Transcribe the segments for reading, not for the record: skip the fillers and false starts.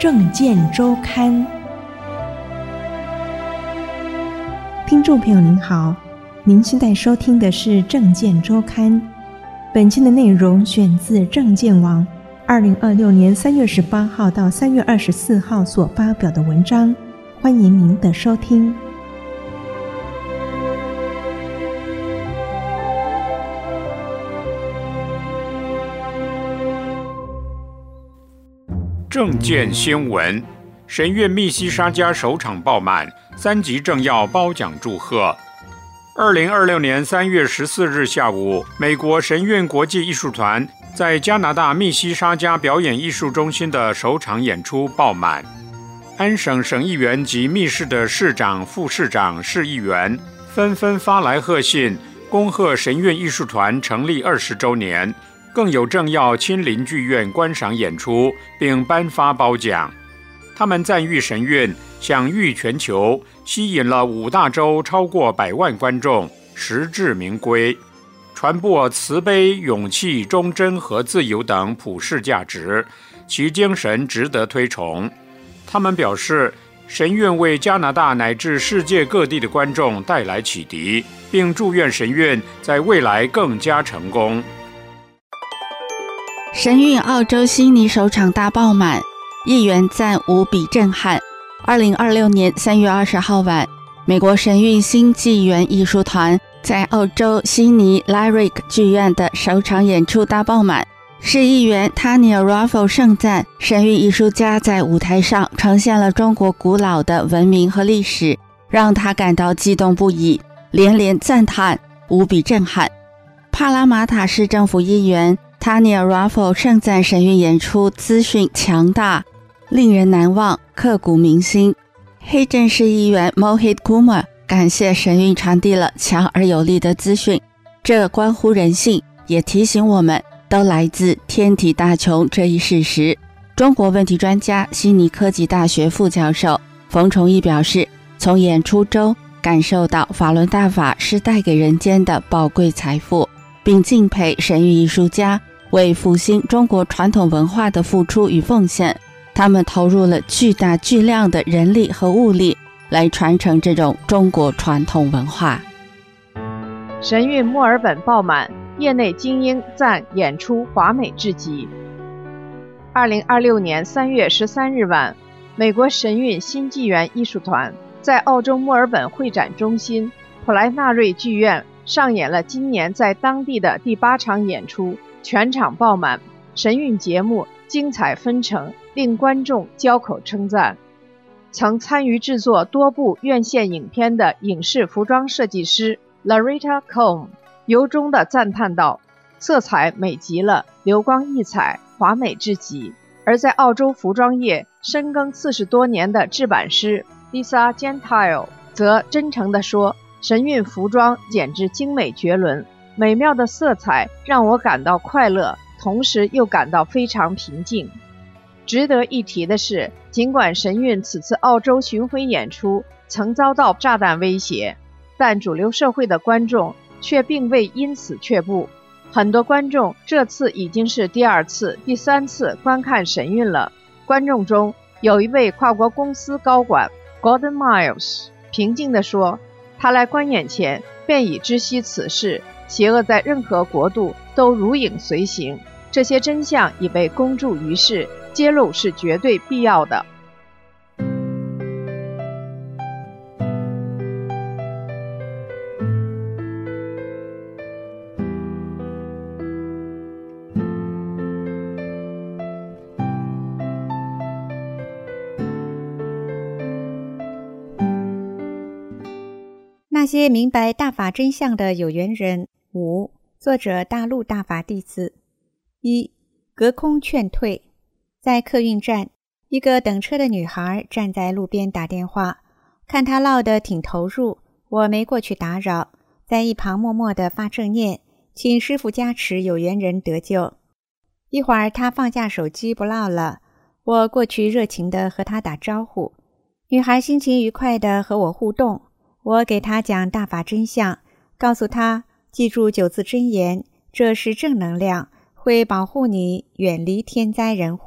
政见周刊。听众朋友您好，您现在收听的是政见周刊。本期的内容选自政见网2026年3月18号到3月24号所发表的文章，欢迎您的收听。 政见新闻：神韵密西沙加首场爆满，3级政要褒奖祝贺。2026年3月14日下午，美国神韵国际艺术团在加拿大密西沙加表演艺术中心的首场演出爆满。安省省议员及密市的市长、副市长、市议员纷纷发来贺信，恭贺神韵艺术团成立20周年。更有政要亲临剧院观赏演出，并颁发褒奖。他们赞誉神韵享誉全球，吸引了5大洲超过100万观众，实至名归，传播慈悲、勇气、忠贞和自由等普世价值，其精神值得推崇。他们表示，神韵为加拿大乃至世界各地的观众带来启迪，并祝愿神韵在未来更加成功。 神韵澳洲悉尼首场大爆满，议员赞无比震撼。2026年3月20号晚，美国神韵新纪元艺术团在澳洲悉尼 Lyric 剧院的首场演出大爆满。市议员 Tanya Raffle 盛赞神韵艺术家在舞台上呈现了中国古老的文明和历史，让他感到激动不已，连连赞叹无比震撼。帕拉马塔市政府议员Tanya Raffle 盛赞神韵演出资讯强大，令人难忘，刻骨铭心。黑镇市议员 Mohit Kumar 感谢神韵传递了强而有力的资讯，这关乎人性，也提醒我们都来自天体大穷这一事实。中国问题专家、悉尼科技大学副教授冯崇义表示，从演出中感受到法轮大法是带给人间的宝贵财富，并敬佩神韵艺术家为复兴中国传统文化的付出与奉献，他们投入了巨大巨量的人力和物力来传承这种中国传统文化。 神韵墨尔本爆满，业内精英赞演出华美至极。2026年3月13日晚，美国神韵新纪元艺术团在澳洲墨尔本会展中心普莱纳瑞剧院上演了今年在当地的第8场演出，全场爆满，神韵节目精彩纷呈，令观众交口称赞。曾参与制作多部院线影片的影视服装设计师 Larita Combe 由衷地赞叹道，色彩美极了，流光溢彩，华美至极。而在澳洲服装业深耕40多年的制版师 Lisa Gentile 则真诚地说，神韵服装简直精美绝伦，美妙的色彩让我感到快乐，同时又感到非常平静。值得一提的是，尽管神韵此次澳洲巡回演出曾遭到炸弹威胁，但主流社会的观众却并未因此却步。很多观众这次已经是第2次、第3次观看神韵了。观众中有一位跨国公司高管 Gordon Miles 平静地说，他来观演前便已知悉此事，邪恶在任何国度都如影随形，这些真相已被公诸于世，揭露是绝对必要的。 那些明白大法真相的有缘人。5. 作者大陆大法弟子。1. 隔空劝退。在客运站，一个等车的女孩站在路边打电话，看她唠得挺投入，我没过去打扰，在一旁默默地发正念，请师父加持有缘人得救。一会儿她放下手机不唠了，我过去热情地和她打招呼，女孩心情愉快地和我互动，我给她讲大法真相，告诉她记住9字真言，这是正能量，会保护你远离天灾人祸，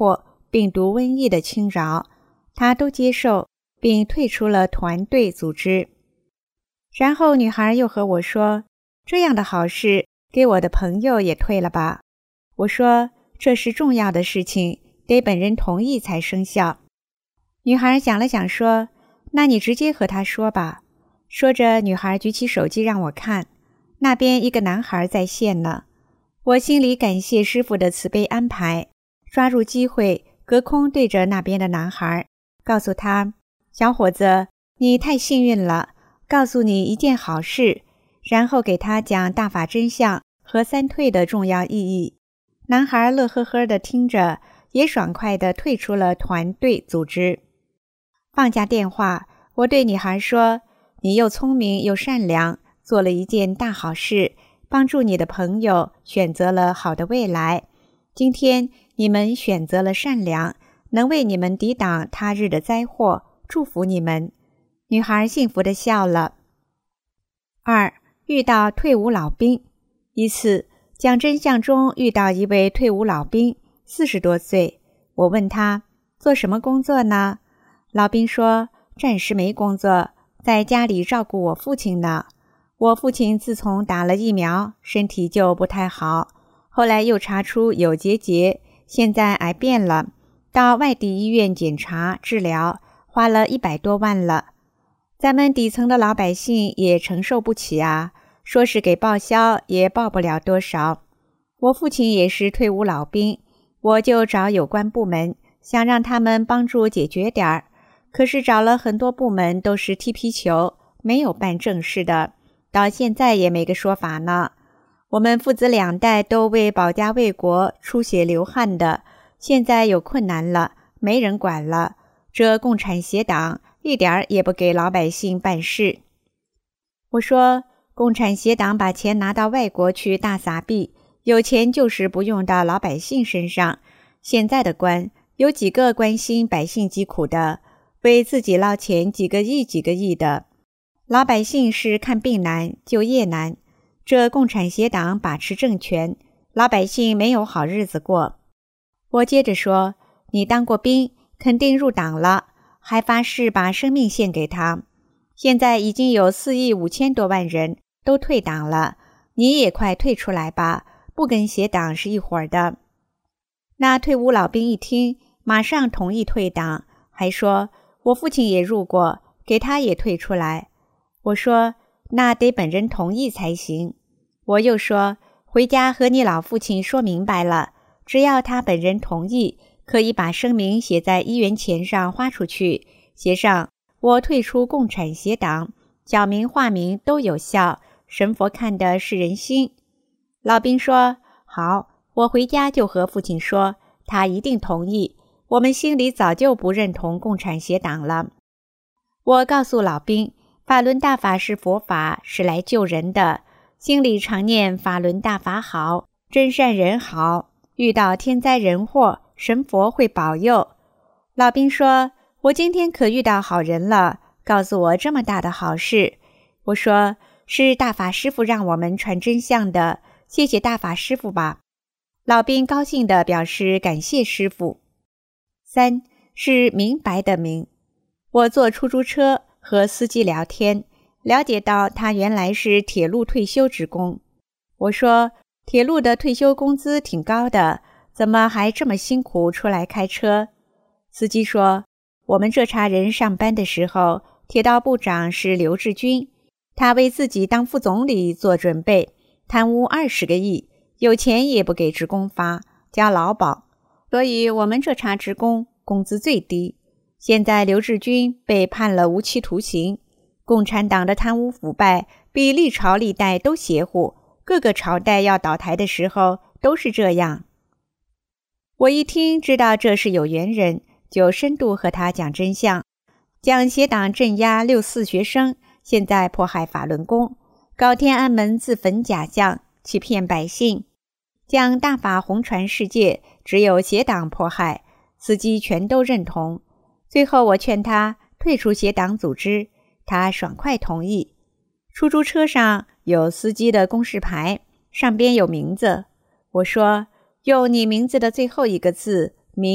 病毒瘟疫的侵扰，他都接受，并退出了团队组织。然后女孩又和我说，这样的好事给我的朋友也退了吧。我说，这是重要的事情，得本人同意才生效。女孩想了想说，那你直接和他说吧。说着，女孩举起手机让我看，那边一个男孩在线呢。我心里感谢师父的慈悲安排，抓住机会隔空对着那边的男孩告诉他，小伙子，你太幸运了，告诉你一件好事，然后给他讲大法真相和三退的重要意义。男孩乐呵呵地听着，也爽快地退出了团队组织。放下电话，我对女孩说，你又聪明又善良，做了一件大好事，帮助你的朋友选择了好的未来。今天你们选择了善良，能为你们抵挡他日的灾祸，祝福你们。女孩幸福地笑了。2. 遇到退伍老兵。一次讲真相中遇到一位退伍老兵，40多岁。我问他做什么工作呢？老兵说，暂时没工作，在家里照顾我父亲呢。我父亲自从打了疫苗，身体就不太好，后来又查出有结节，现在癌变了，到外地医院检查治疗，花了100多万了。咱们底层的老百姓也承受不起啊，说是给报销也报不了多少。我父亲也是退伍老兵，我就找有关部门，想让他们帮助解决点儿。可是找了很多部门都是踢皮球，没有办正事的，到现在也没个说法呢。我们父子2代都为保家卫国出血流汗的，现在有困难了，没人管了。这共产协党一点儿也不给老百姓办事。我说，共产协党把钱拿到外国去大撒币，有钱就是不用到老百姓身上。现在的官有几个关心百姓疾苦的，为自己捞钱几个亿的。老百姓是看病难，就业难。这共产协党把持政权，老百姓没有好日子过。我接着说，你当过兵，肯定入党了，还发誓把生命献给他。现在已经有4亿5千多万人都退党了，你也快退出来吧，不跟协党是一伙的。那退伍老兵一听，马上同意退党，还说我父亲也入过，给他也退出来。我说，那得本人同意才行。我又说，回家和你老父亲说明白了，只要他本人同意，可以把声明写在1元钱上花出去，写上我退出共产协党，脚名化名都有效，神佛看的是人心。老兵说，好，我回家就和父亲说，他一定同意，我们心里早就不认同共产协党了。我告诉老兵，法轮大法是佛法，是来救人的，心里常念法轮大法好，真善人好，遇到天灾人祸，神佛会保佑。老兵说，我今天可遇到好人了，告诉我这么大的好事。我说，是大法师父让我们传真相的，谢谢大法师父吧。老兵高兴地表示感谢师父。3. 是明白的明。我坐出租车和司机聊天，了解到他原来是铁路退休职工。我说，铁路的退休工资挺高的，怎么还这么辛苦出来开车？司机说，我们这茬人上班的时候，铁道部长是刘志军，他为自己当副总理做准备，贪污20个亿，有钱也不给职工发，交劳保，所以我们这茬职工工资最低。现在刘志军被判了无期徒刑，共产党的贪污腐败比历朝历代都邪乎，各个朝代要倒台的时候都是这样。我一听知道这是有缘人，就深度和他讲真相，讲协党镇压64学生，现在迫害法轮功，搞天安门自焚假象，欺骗百姓，讲大法红传世界，只有协党迫害，司机全都认同。最后我劝他退出协党组织，他爽快同意。出租车上有司机的公示牌，上边有名字。我说，用你名字的最后一个字明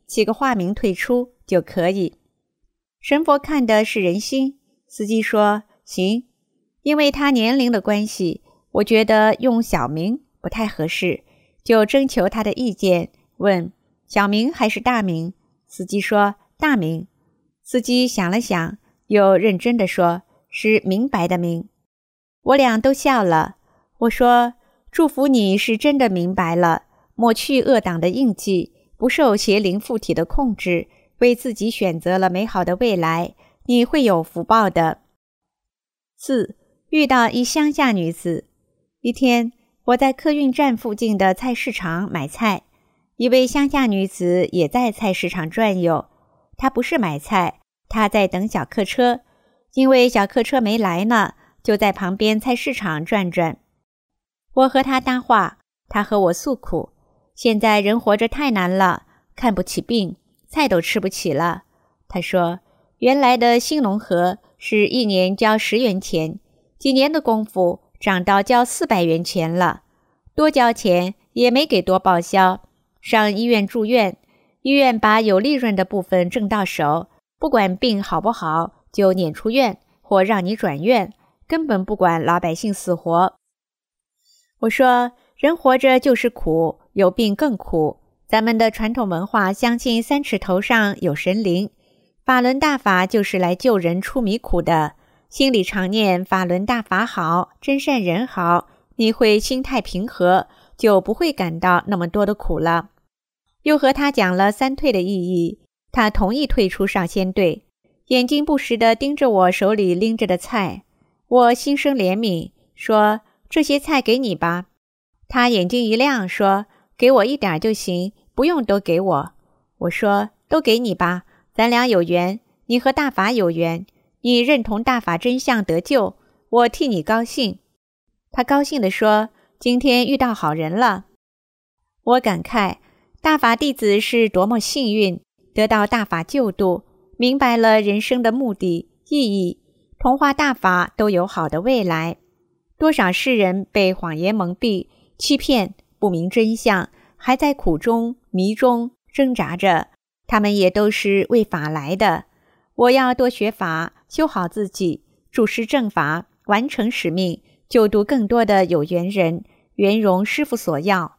起个化名退出就可以。神佛看的是人心，司机说行，因为他年龄的关系，我觉得用小名不太合适，就征求他的意见，问小名还是大名？司机说大名。司机想了想，又认真地说是明白的明。我俩都笑了。我说祝福你是真的明白了，抹去恶党的印记，不受邪灵附体的控制，为自己选择了美好的未来，你会有福报的。4. 遇到一乡下女子。一天，我在客运站附近的菜市场买菜，一位乡下女子也在菜市场转悠。她不是买菜，她在等小客车，因为小客车没来呢，就在旁边菜市场转转。我和她搭话，她和我诉苦，现在人活着太难了，看不起病，菜都吃不起了。她说，原来的兴隆河是1年交10元钱，几年的功夫涨到交400元钱了，多交钱也没给多报销，上医院住院，医院把有利润的部分挣到手，不管病好不好就撵出院或让你转院，根本不管老百姓死活。我说人活着就是苦，有病更苦，咱们的传统文化相信3尺头上有神灵，法轮大法就是来救人出迷苦的，心里常念法轮大法好，真善人好，你会心态平和，就不会感到那么多的苦了。又和他讲了3退的意义，他同意退出上仙队，眼睛不时地盯着我手里拎着的菜。我心生怜悯，说这些菜给你吧。他眼睛一亮，说给我一点就行，不用都给我。我说都给你吧，咱俩有缘，你和大法有缘，你认同大法真相得救，我替你高兴。他高兴地说，今天遇到好人了。我感慨，大法弟子是多么幸运，得到大法救度，明白了人生的目的意义，同化大法都有好的未来。多少世人被谎言蒙蔽，欺骗，不明真相，还在苦中迷中挣扎着，他们也都是为法来的。我要多学法，修好自己，注释正法，完成使命，救度更多的有缘人，圆融师父所要。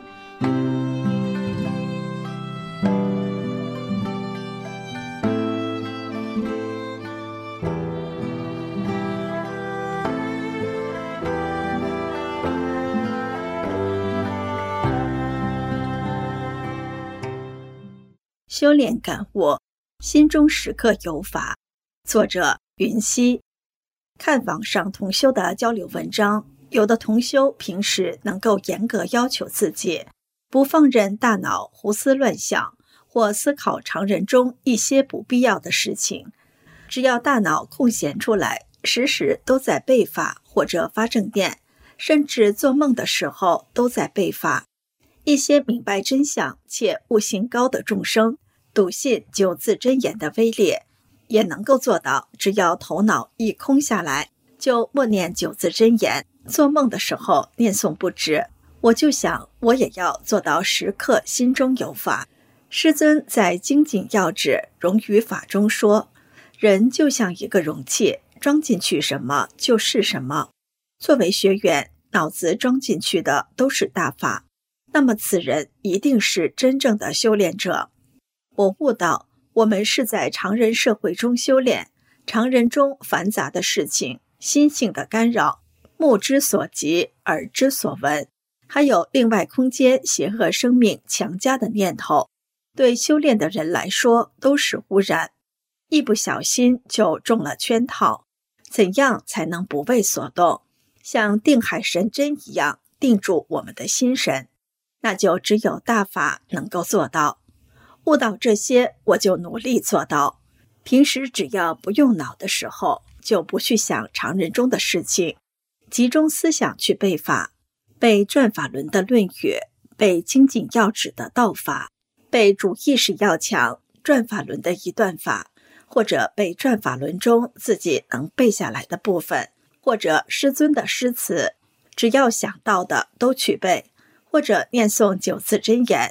修炼感悟，心中时刻有法。作者云溪。看网上同修的交流文章，有的同修平时能够严格要求自己，不放任大脑胡思乱想，或思考常人中一些不必要的事情。只要大脑空闲出来，时时都在背法或者发正念，甚至做梦的时候都在背法。一些明白真相且悟性高的众生，笃信九字真言的威力，也能够做到只要头脑一空下来，就默念九字真言，做梦的时候念诵不止。我就想我也要做到时刻心中有法。师尊在精进要旨容于法中说，人就像一个容器，装进去什么就是什么。作为学员，脑子装进去的都是大法，那么此人一定是真正的修炼者。我悟到，我们是在常人社会中修炼，常人中繁杂的事情，心性的干扰，目之所及，耳之所闻，还有另外空间邪恶生命强加的念头，对修炼的人来说都是污染，一不小心就中了圈套。怎样才能不为所动，像定海神针一样定住我们的心神？那就只有大法能够做到。悟到这些，我就努力做到。平时只要不用脑的时候，就不去想常人中的事情，集中思想去背法，背转法轮的论语，背精进要旨的道法，背主意识要强转法轮的一段法，或者背转法轮中自己能背下来的部分，或者师尊的诗词，只要想到的都去背，或者念诵九字真言，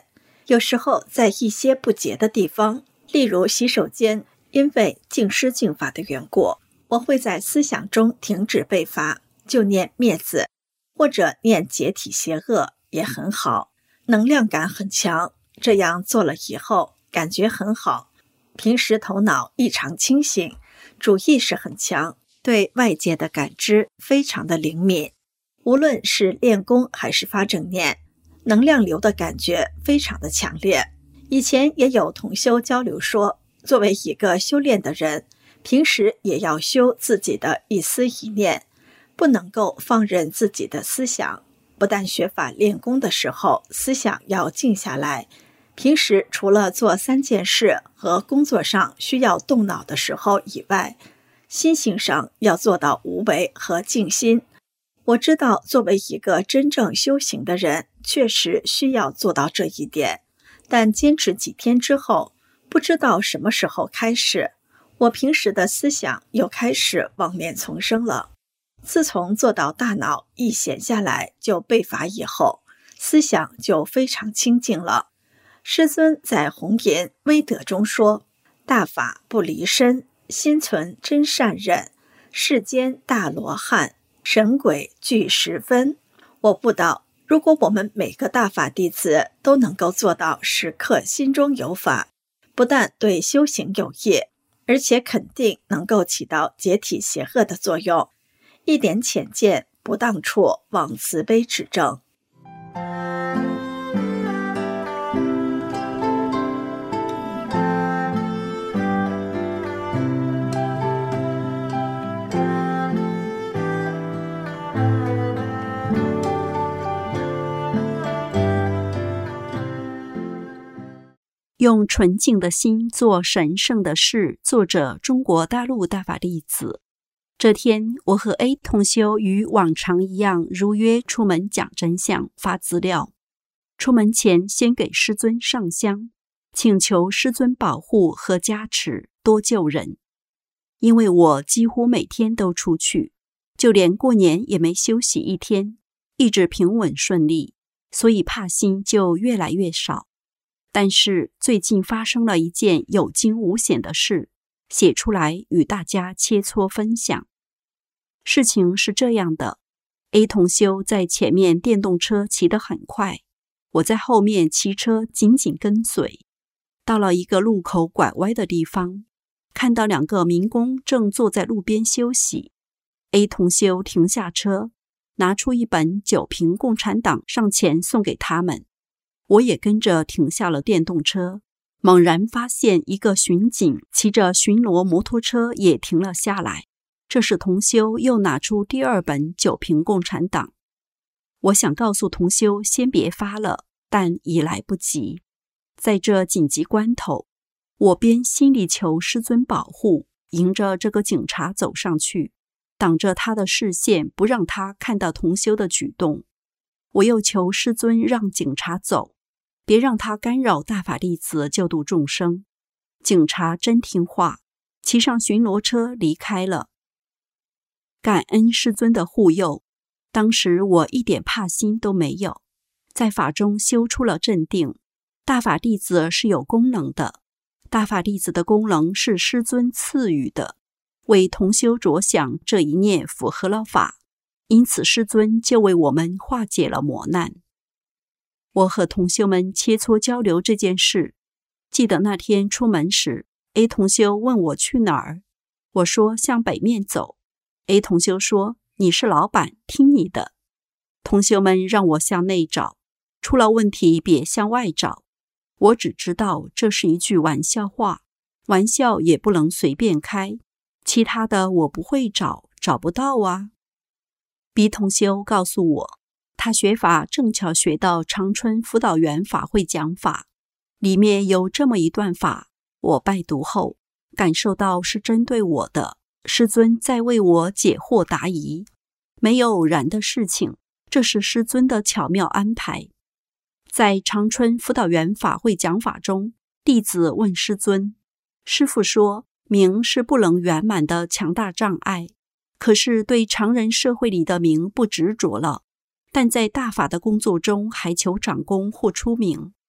有时候在一些不洁的地方，例如洗手间，因为净施净法的缘故，我会在思想中停止背法，就念灭字，或者念解体邪恶也很好，能量感很强。这样做了以后感觉很好，平时头脑异常清醒，主意识很强，对外界的感知非常的灵敏，无论是练功还是发正念，能量流的感觉非常的强烈。以前也有同修交流说，作为一个修炼的人，平时也要修自己的一思一念，不能够放任自己的思想。不但学法练功的时候思想要静下来，平时除了做3件事和工作上需要动脑的时候以外，心性上要做到无为和静心。我知道作为一个真正修行的人，确实需要做到这一点，但坚持几天之后，不知道什么时候开始，我平时的思想又开始妄念丛生了。自从做到大脑一闲下来就背法以后，思想就非常清净了。师尊在弘言威德中说，大法不离身，心存真善忍，世间大罗汉，神鬼俱十分。我悟道，如果我们每个大法弟子都能够做到时刻心中有法，不但对修行有益，而且肯定能够起到解体邪恶的作用，一点浅见不当处望慈悲指正。 用纯净的心做神圣的事，作者中国大陆大法弟子。这天，我和 A 同修与往常一样，如约出门讲真相，发资料。出门前，先给师尊上香，请求师尊保护和加持，多救人。因为我几乎每天都出去，就连过年也没休息一天，一直平稳顺利，所以怕心就越来越少。但是最近发生了一件有惊无险的事，写出来与大家切磋分享。事情是这样的， A 同修在前面电动车骑得很快，我在后面骑车紧紧跟随。到了一个路口拐弯的地方，看到2个民工正坐在路边休息。 A 同修停下车，拿出一本9评共产党上前送给他们。我也跟着停下了电动车，猛然发现一个巡警骑着巡逻摩托车也停了下来。这时同修又拿出第2本9评共产党。我想告诉同修先别发了，但已来不及。在这紧急关头，我边心里求师尊保护，迎着这个警察走上去，挡着他的视线，不让他看到同修的举动。我又求师尊让警察走，别让他干扰大法弟子救度众生。警察真听话，骑上巡逻车离开了。感恩师尊的护佑，当时我一点怕心都没有，在法中修出了镇定。大法弟子是有功能的，大法弟子的功能是师尊赐予的，为同修着想，这一念符合了法，因此师尊就为我们化解了磨难。我和同修们切磋交流这件事，记得那天出门时， A 同修问我去哪儿，我说向北面走。 A 同修说，你是老板，听你的。同修们让我向内找，出了问题别向外找。我只知道这是一句玩笑话，玩笑也不能随便开，其他的我不会找，找不到啊。B 同修告诉我，他学法正巧学到长春辅导员法会讲法，里面有这么一段法，我拜读后感受到是针对我的，师尊在为我解惑答疑，没有偶然的事情，这是师尊的巧妙安排。在长春辅导员法会讲法中，弟子问师尊，师父说名是不能圆满的强大障碍，可是对常人社会里的名不执着了，但在大法的工作中还求长功或出名。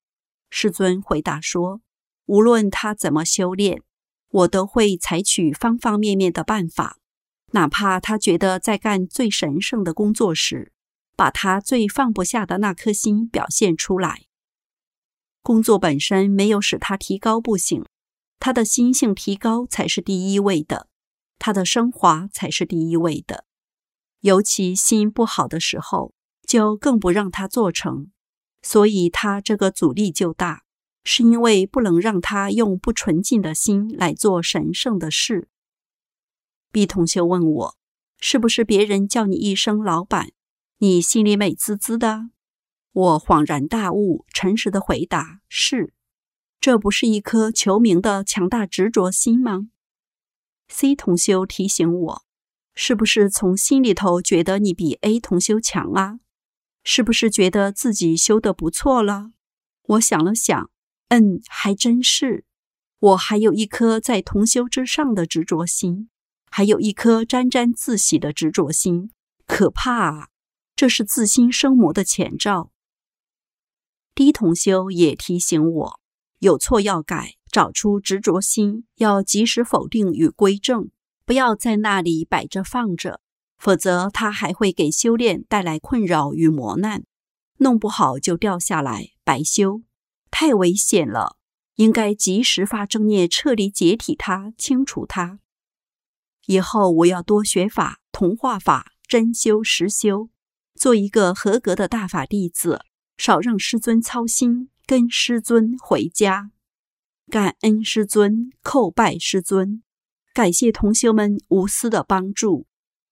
师尊回答说，无论他怎么修炼，我都会采取方方面面的办法，哪怕他觉得在干最神圣的工作时，把他最放不下的那颗心表现出来。工作本身没有使他提高不行，他的心性提高才是第一位的，他的升华才是第一位的。尤其心不好的时候，就更不让他做成，所以他这个阻力就大，是因为不能让他用不纯净的心来做神圣的事。毕同修问我，是不是别人叫你一声老板，你心里美滋滋的？我恍然大悟，诚实的回答，是。这不是一颗求名的强大执着心吗？ C 同修提醒我，是不是从心里头觉得你比 A 同修强啊？是不是觉得自己修得不错了？我想了想，还真是。我还有一颗在同修之上的执着心，还有一颗沾沾自喜的执着心，可怕啊！这是自心生魔的前兆。D 同修也提醒我，有错要改，找出执着心，要及时否定与归正，不要在那里摆着放着，否则它还会给修炼带来困扰与磨难，弄不好就掉下来，白修，太危险了。应该及时发正念，彻底解体它，清除它。以后我要多学法、同化法、真修实修，做一个合格的大法弟子，少让师尊操心，跟师尊回家。感恩师尊，叩拜师尊，感谢同修们无私的帮助。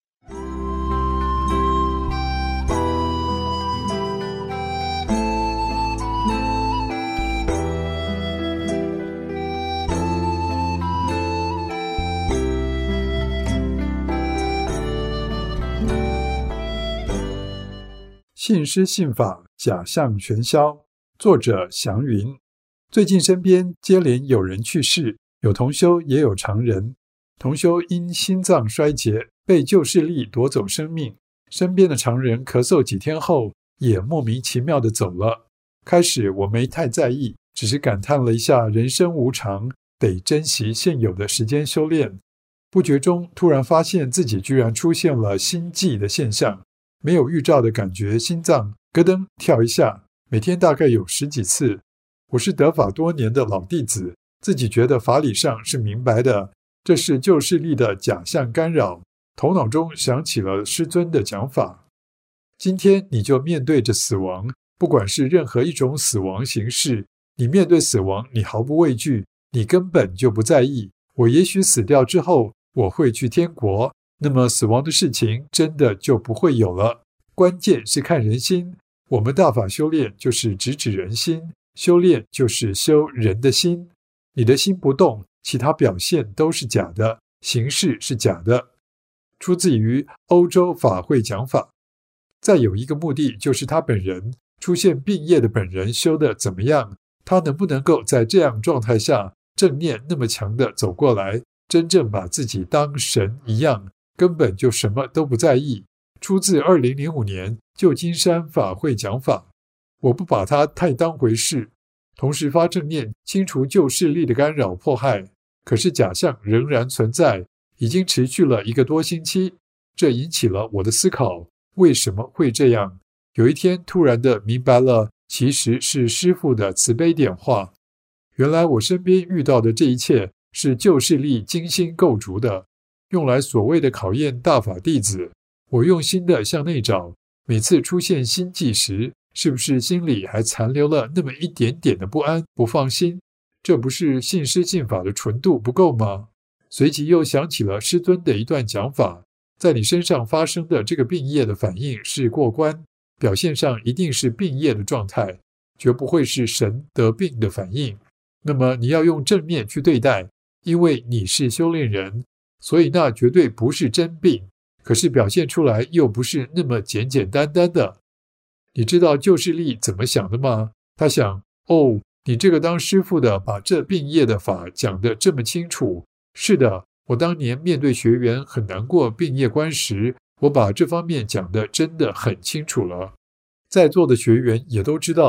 信师信法，假象全消。作者祥云。最近身边接连有人去世，有同修也有常人。同修因心脏衰竭被旧势力夺走生命，身边的常人咳嗽几天后也莫名其妙地走了。开始我没太在意，只是感叹了一下人生无常，得珍惜现有的时间修炼。不觉中突然发现自己居然出现了心悸的现象，没有预兆的感觉，心脏咯噔跳一下，每天大概有10几次。我是得法多年的老弟子，自己觉得法理上是明白的，这是旧势力的假象干扰。头脑中想起了师尊的讲法，今天你就面对着死亡，不管是任何一种死亡形式，你面对死亡你毫不畏惧，你根本就不在意。我也许死掉之后我会去天国，那么死亡的事情真的就不会有了。关键是看人心，我们大法修炼就是直指人心，修炼就是修人的心。你的心不动，其他表现都是假的，形式是假的。出自于欧洲法会讲法。再有一个目的就是他本人出现病业的本人修得怎么样，他能不能够在这样状态下正念那么强的走过来，真正把自己当神一样，根本就什么都不在意。出自2005年旧金山法会讲法，我不把它太当回事，同时发正念清除旧势力的干扰迫害。可是假象仍然存在，已经持续了1个多星期，这引起了我的思考，为什么会这样？有一天突然的明白了，其实是师父的慈悲点化。原来我身边遇到的这一切是旧势力精心构筑的，用来所谓的考验大法弟子。我用心的向内找，每次出现心悸时，是不是心里还残留了那么一点点的不安、不放心？这不是信师信法的纯度不够吗？随即又想起了师尊的一段讲法，在你身上发生的这个病业的反应是过关，表现上一定是病业的状态，绝不会是神得病的反应。那么你要用正面去对待，因为你是修炼人，所以那绝对不是真病，可是表现出来又不是那么简简单单的。你知道旧势力怎么想的吗？他想，你这个当师父的把这病业的法讲得这么清楚。是的，我当年面对学员很难过病业关时，我把这方面讲得真的很清楚了。在座的学员也都知道，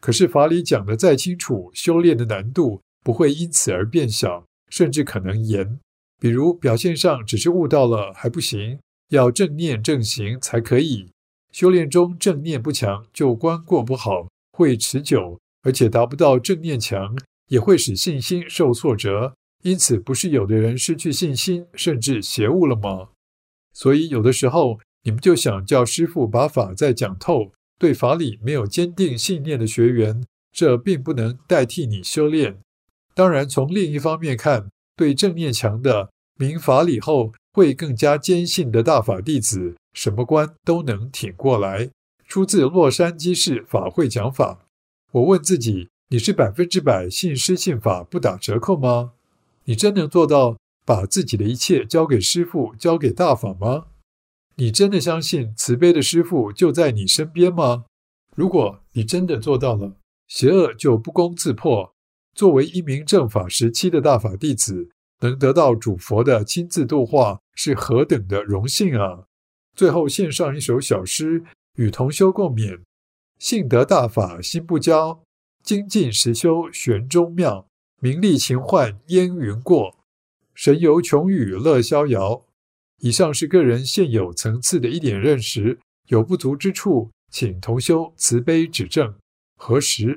可是法理讲得再清楚，修炼的难度不会因此而变小，甚至可能严。比如表现上只是悟到了还不行，要正念正行才可以。修炼中正念不强，就关过不好，会持久，而且达不到正念强，也会使信心受挫折。因此不是有的人失去信心，甚至邪悟了吗？所以有的时候你们就想叫师父把法再讲透，对法理没有坚定信念的学员，这并不能代替你修炼。当然从另一方面看，对正念强的明法理后会更加坚信的大法弟子，什么关都能挺过来。出自洛杉矶市法会讲法。我问自己，你是100%信师信法不打折扣吗？你真能做到把自己的一切交给师父，交给大法吗？你真的相信慈悲的师父就在你身边吗？如果你真的做到了，邪恶就不攻自破。作为一名正法时期的大法弟子，能得到主佛的亲自度化，是何等的荣幸啊！最后献上一首小诗，与同修共勉：信得大法心不骄，精进实修玄中妙，名利情幻烟云过，神游穷语乐逍遥。以上是个人现有层次的一点认识，有不足之处，请同修慈悲指正。何时？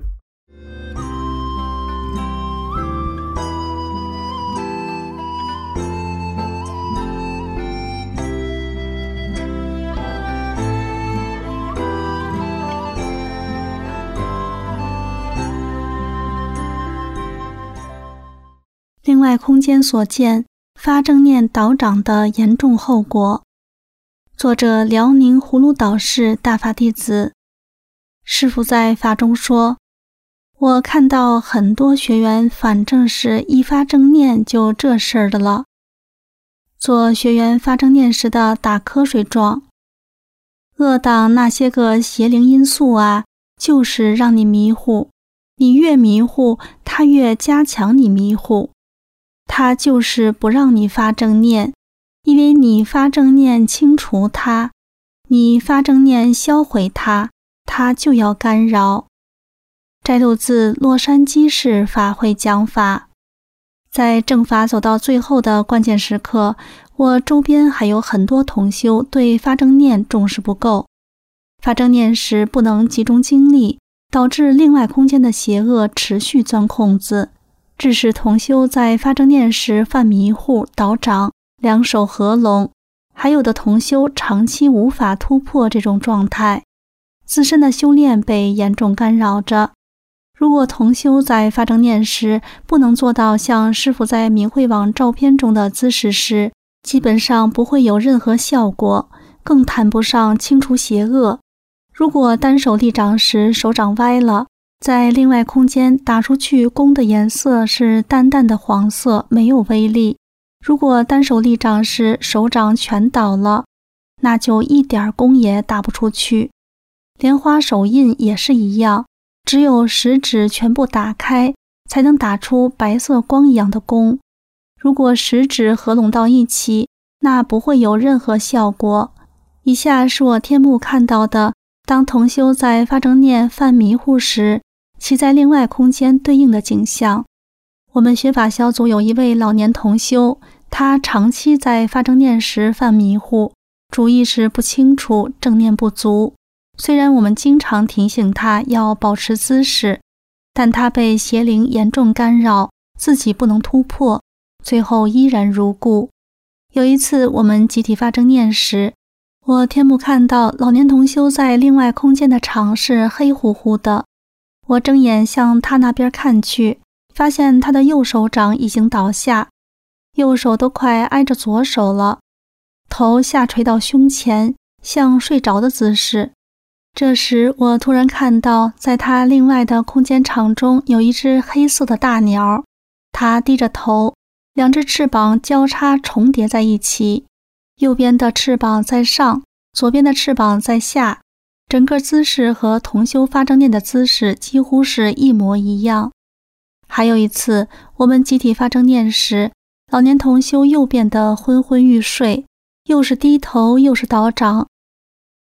另外空间所见发正念倒长的严重后果。作者辽宁葫芦岛市大法弟子。师父在法中说，我看到很多学员反正是一发正念就这事儿的了。做学员发正念时的打瞌睡状，恶党那些个邪灵因素啊，就是让你迷糊，你越迷糊，他越加强你迷糊。他就是不让你发正念，因为你发正念清除它，你发正念销毁它，它就要干扰。摘录自洛杉矶市法会讲法。在正法走到最后的关键时刻，我周边还有很多同修对发正念重视不够，发正念时不能集中精力，导致另外空间的邪恶持续钻空子，致使同修在发正念时犯迷糊、倒掌、两手合拢，还有的同修长期无法突破这种状态，自身的修炼被严重干扰着。如果同修在发正念时不能做到像师父在明慧网照片中的姿势时，基本上不会有任何效果，更谈不上清除邪恶。如果单手立掌时手掌歪了，在另外空间打出去弓的颜色是淡淡的黄色，没有威力。如果单手立掌时手掌全倒了，那就一点弓也打不出去。莲花手印也是一样，只有食指全部打开，才能打出白色光一样的弓。如果食指合拢到一起，那不会有任何效果。以下是我天目看到的，当同修在发正念犯迷糊时，其在另外空间对应的景象。我们学法小组有一位老年同修，他长期在发正念时犯迷糊，主意识不清楚，正念不足。虽然我们经常提醒他要保持姿势，但他被邪灵严重干扰，自己不能突破，最后依然如故。有一次我们集体发正念时，我天目看到老年同修在另外空间的场是黑乎乎的，我睁眼向他那边看去，发现他的右手掌已经倒下，右手都快挨着左手了，头下垂到胸前，像睡着的姿势。这时我突然看到在他另外的空间场中有一只黑色的大鸟，它低着头，两只翅膀交叉重叠在一起，右边的翅膀在上，左边的翅膀在下，整个姿势和同修发正念的姿势几乎是一模一样。还有一次我们集体发正念时，老年同修又变得昏昏欲睡，又是低头又是倒掌。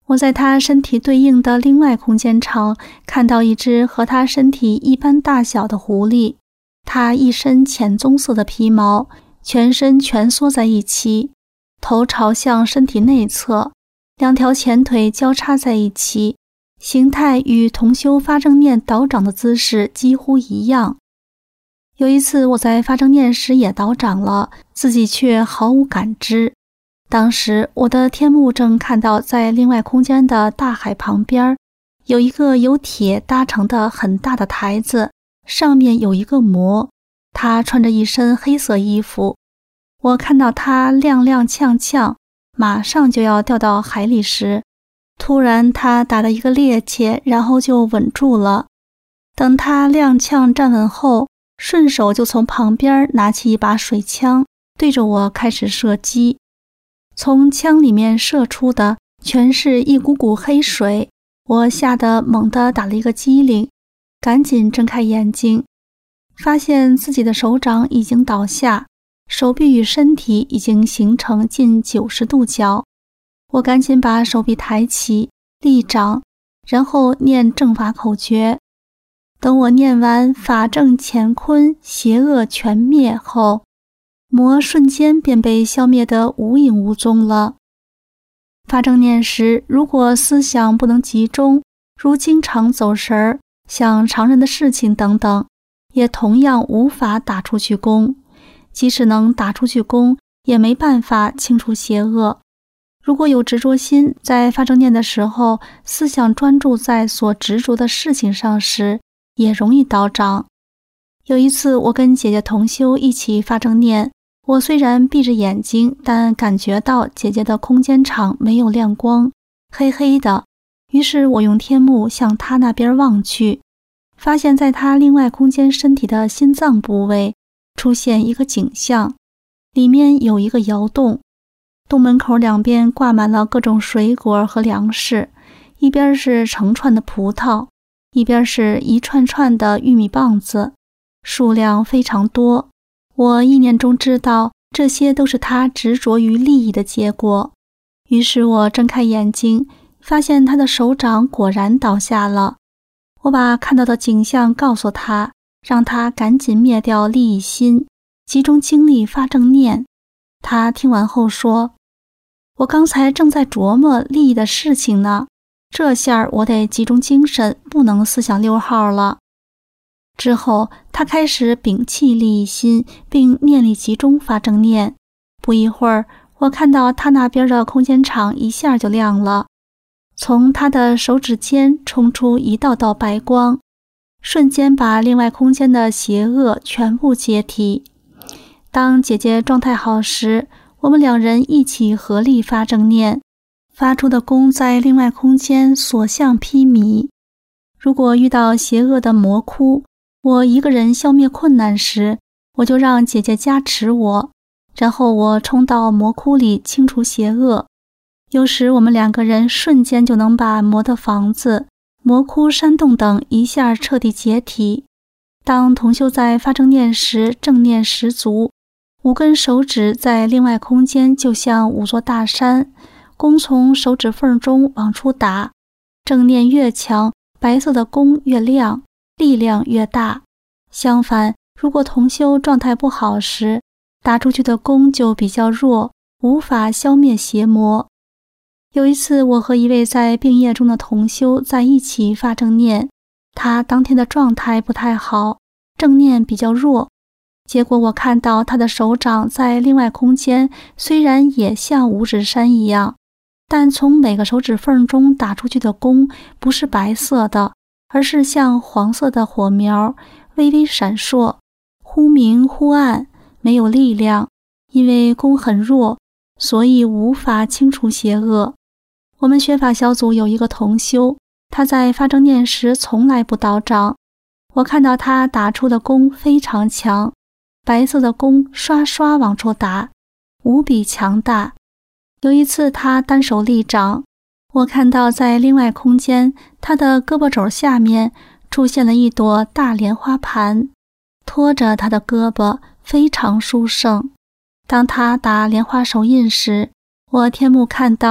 我在他身体对应的另外空间场看到一只和他身体一般大小的狐狸，它一身浅棕色的皮毛，全身蜷缩在一起，头朝向身体内侧，两条前腿交叉在一起，形态与同修发正念倒掌的姿势几乎一样。有一次我在发正念时也倒掌了，自己却毫无感知。当时我的天目正看到在另外空间的大海旁边有一个由铁搭成的很大的台子，上面有一个魔，他穿着一身黑色衣服。我看到他踉踉跄跄，马上就要掉到海里时，突然他打了一个趔趄，然后就稳住了。等他踉跄站稳后，顺手就从旁边拿起一把水枪，对着我开始射击。从枪里面射出的全是一股股黑水，我吓得猛地打了一个激灵，赶紧睁开眼睛，发现自己的手掌已经倒下，手臂与身体已经形成近90度角。我赶紧把手臂抬起，立掌，然后念正法口诀。等我念完法正乾坤，邪恶全灭后，魔瞬间便被消灭得无影无踪了。发正念时，如果思想不能集中，如经常走神儿，想常人的事情等等，也同样无法打出去功。即使能打出去功，也没办法清除邪恶。如果有执着心，在发正念的时候，思想专注在所执着的事情上时，也容易倒掌。有一次我跟姐姐同修一起发正念，我虽然闭着眼睛，但感觉到姐姐的空间场没有亮光，黑黑的。于是我用天目向她那边望去，发现在她另外空间身体的心脏部位出现一个景象，里面有一个窑洞，洞门口两边挂满了各种水果和粮食，一边是成串的葡萄，一边是一串串的玉米棒子，数量非常多。我意念中知道这些都是他执着于利益的结果，于是我睁开眼睛，发现他的手掌果然倒下了。我把看到的景象告诉他，让他赶紧灭掉利益心，集中精力发正念。他听完后说，我刚才正在琢磨利益的事情呢，这下我得集中精神，不能思想溜号了。之后他开始摒弃利益心，并念力集中发正念。不一会儿，我看到他那边的空间场一下就亮了，从他的手指间冲出一道道白光，瞬间把另外空间的邪恶全部解体。当姐姐状态好时，我们两人一起合力发正念，发出的功在另外空间所向披靡。如果遇到邪恶的魔窟，我一个人消灭困难时，我就让姐姐加持我，然后我冲到魔窟里清除邪恶。有时我们两个人瞬间就能把魔的房子、魔窟、山洞等一下彻底解体。当同修在发正念时，正念十足，5根手指在另外空间就像5座大山，弓从手指缝中往出打，正念越强，白色的弓越亮，力量越大。相反，如果同修状态不好时，打出去的弓就比较弱，无法消灭邪魔。有一次，我和一位在病业中的同修在一起发正念，他当天的状态不太好，正念比较弱。结果我看到他的手掌在另外空间虽然也像5指山一样，但从每个手指缝中打出去的弓不是白色的，而是像黄色的火苗，微微闪烁，忽明忽暗，没有力量。因为弓很弱，所以无法清除邪恶。我们学法小组有一个同修，他在发正念时从来不倒掌，我看到他打出的弓非常强，白色的弓刷刷往出打，无比强大。有一次他单手立掌，我看到在另外空间，他的胳膊肘下面出现了一朵大莲花盘，托着他的胳膊，非常殊胜。当他打莲花手印时，我天目看到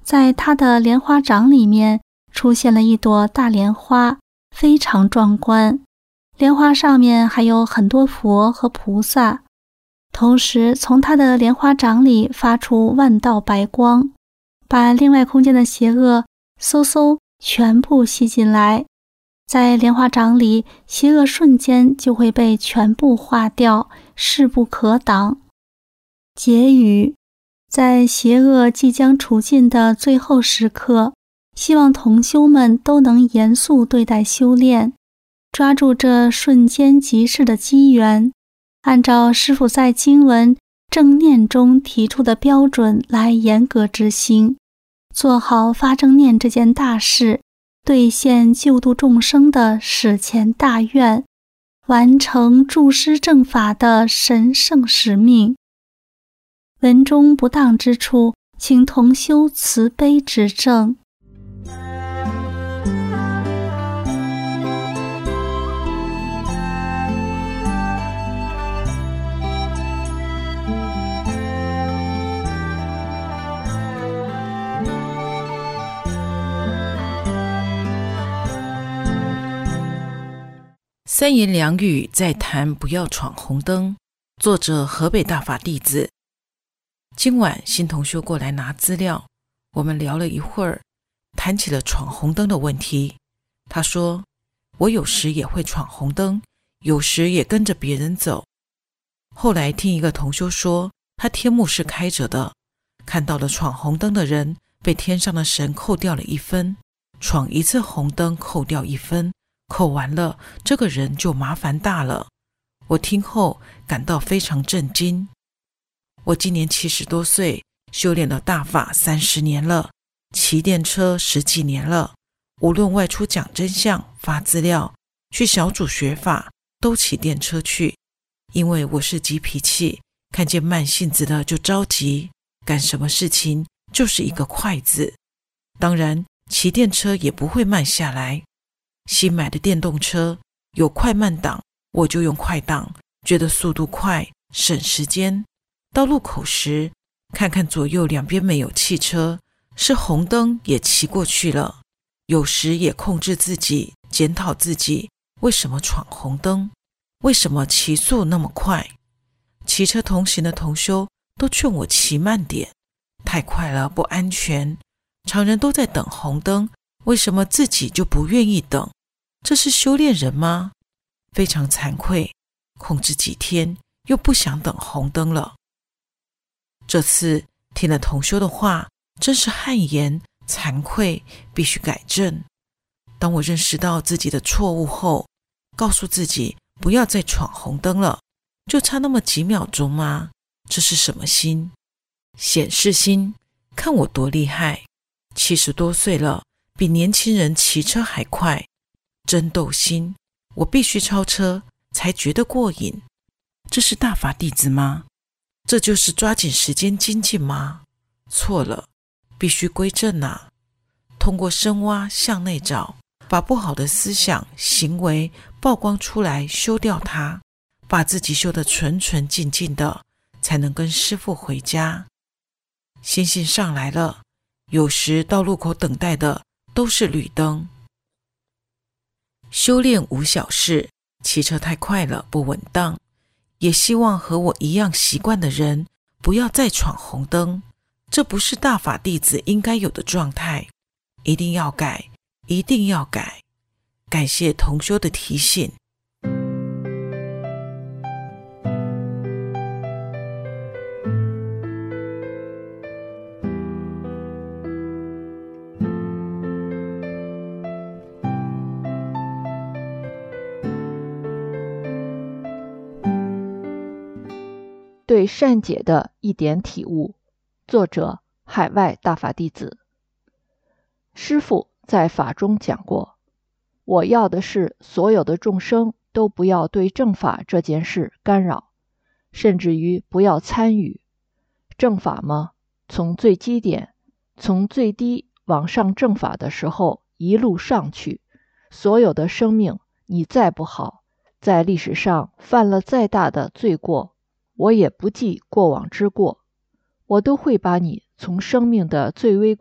在他的莲花掌里面出现了一朵大莲花，非常壮观。莲花上面还有很多佛和菩萨，同时从他的莲花掌里发出万道白光，把另外空间的邪恶嗖全部吸进来。在莲花掌里，邪恶瞬间就会被全部化掉，势不可挡。结语：在邪恶即将除尽的最后时刻，希望同修们都能严肃对待修炼，抓住这瞬间即逝的机缘，按照师父在经文正念中提出的标准来严格执行，做好发正念这件大事，兑现救度众生的史前大愿，完成助师正法的神圣使命。文中不当之处，请同修慈悲指正。 三言两语在谈不要闯红灯，作者河北大法弟子。今晚新同修过来拿资料，我们聊了一会儿，谈起了闯红灯的问题。他说，我有时也会闯红灯，有时也跟着别人走。后来听一个同修说，他天幕是开着的，看到了闯红灯的人被天上的神扣掉了1分，闯一次红灯扣掉1分，扣完了这个人就麻烦大了。我听后感到非常震惊。我今年70多岁，修炼了大法30年了，骑电车10几年了，无论外出讲真相、发资料、去小组学法，都骑电车去。因为我是急脾气，看见慢性子的就着急，干什么事情就是一个快字。当然骑电车也不会慢下来。新买的电动车有快慢档，我就用快档，觉得速度快，省时间。到路口时，看看左右两边没有汽车，是红灯也骑过去了。有时也控制自己，检讨自己为什么闯红灯，为什么骑速那么快。骑车同行的同修都劝我骑慢点，太快了不安全。常人都在等红灯，为什么自己就不愿意等？这是修炼人吗？非常惭愧，控制几天又不想等红灯了。这次听了同修的话，真是汗颜惭愧，必须改正。当我认识到自己的错误后，告诉自己不要再闯红灯了，就差那么几秒钟吗？这是什么心？显示心，看我多厉害，70多岁了，比年轻人骑车还快，真斗心，我必须超车才觉得过瘾。这是大法弟子吗？这就是抓紧时间精进吗？错了，必须归正啊！通过深挖向内找，把不好的思想行为曝光出来，修掉它，把自己修得纯纯净净的，才能跟师父回家。心性上来了，有时到路口等待的都是绿灯。修炼无小事，骑车太快了不稳当，也希望和我一样习惯的人不要再闯红灯，这不是大法弟子应该有的状态，一定要改，一定要改。感谢同修的提醒。 对善解的一点体悟，作者海外大法弟子。师父在法中讲过，我要的是所有的众生都不要对正法这件事干扰，甚至于不要参与。正法吗？从最基点，从最低往上正法的时候，一路上去，所有的生命，你再不好，在历史上犯了再大的罪过，我也不记过往之过，我都会把你从生命的最微观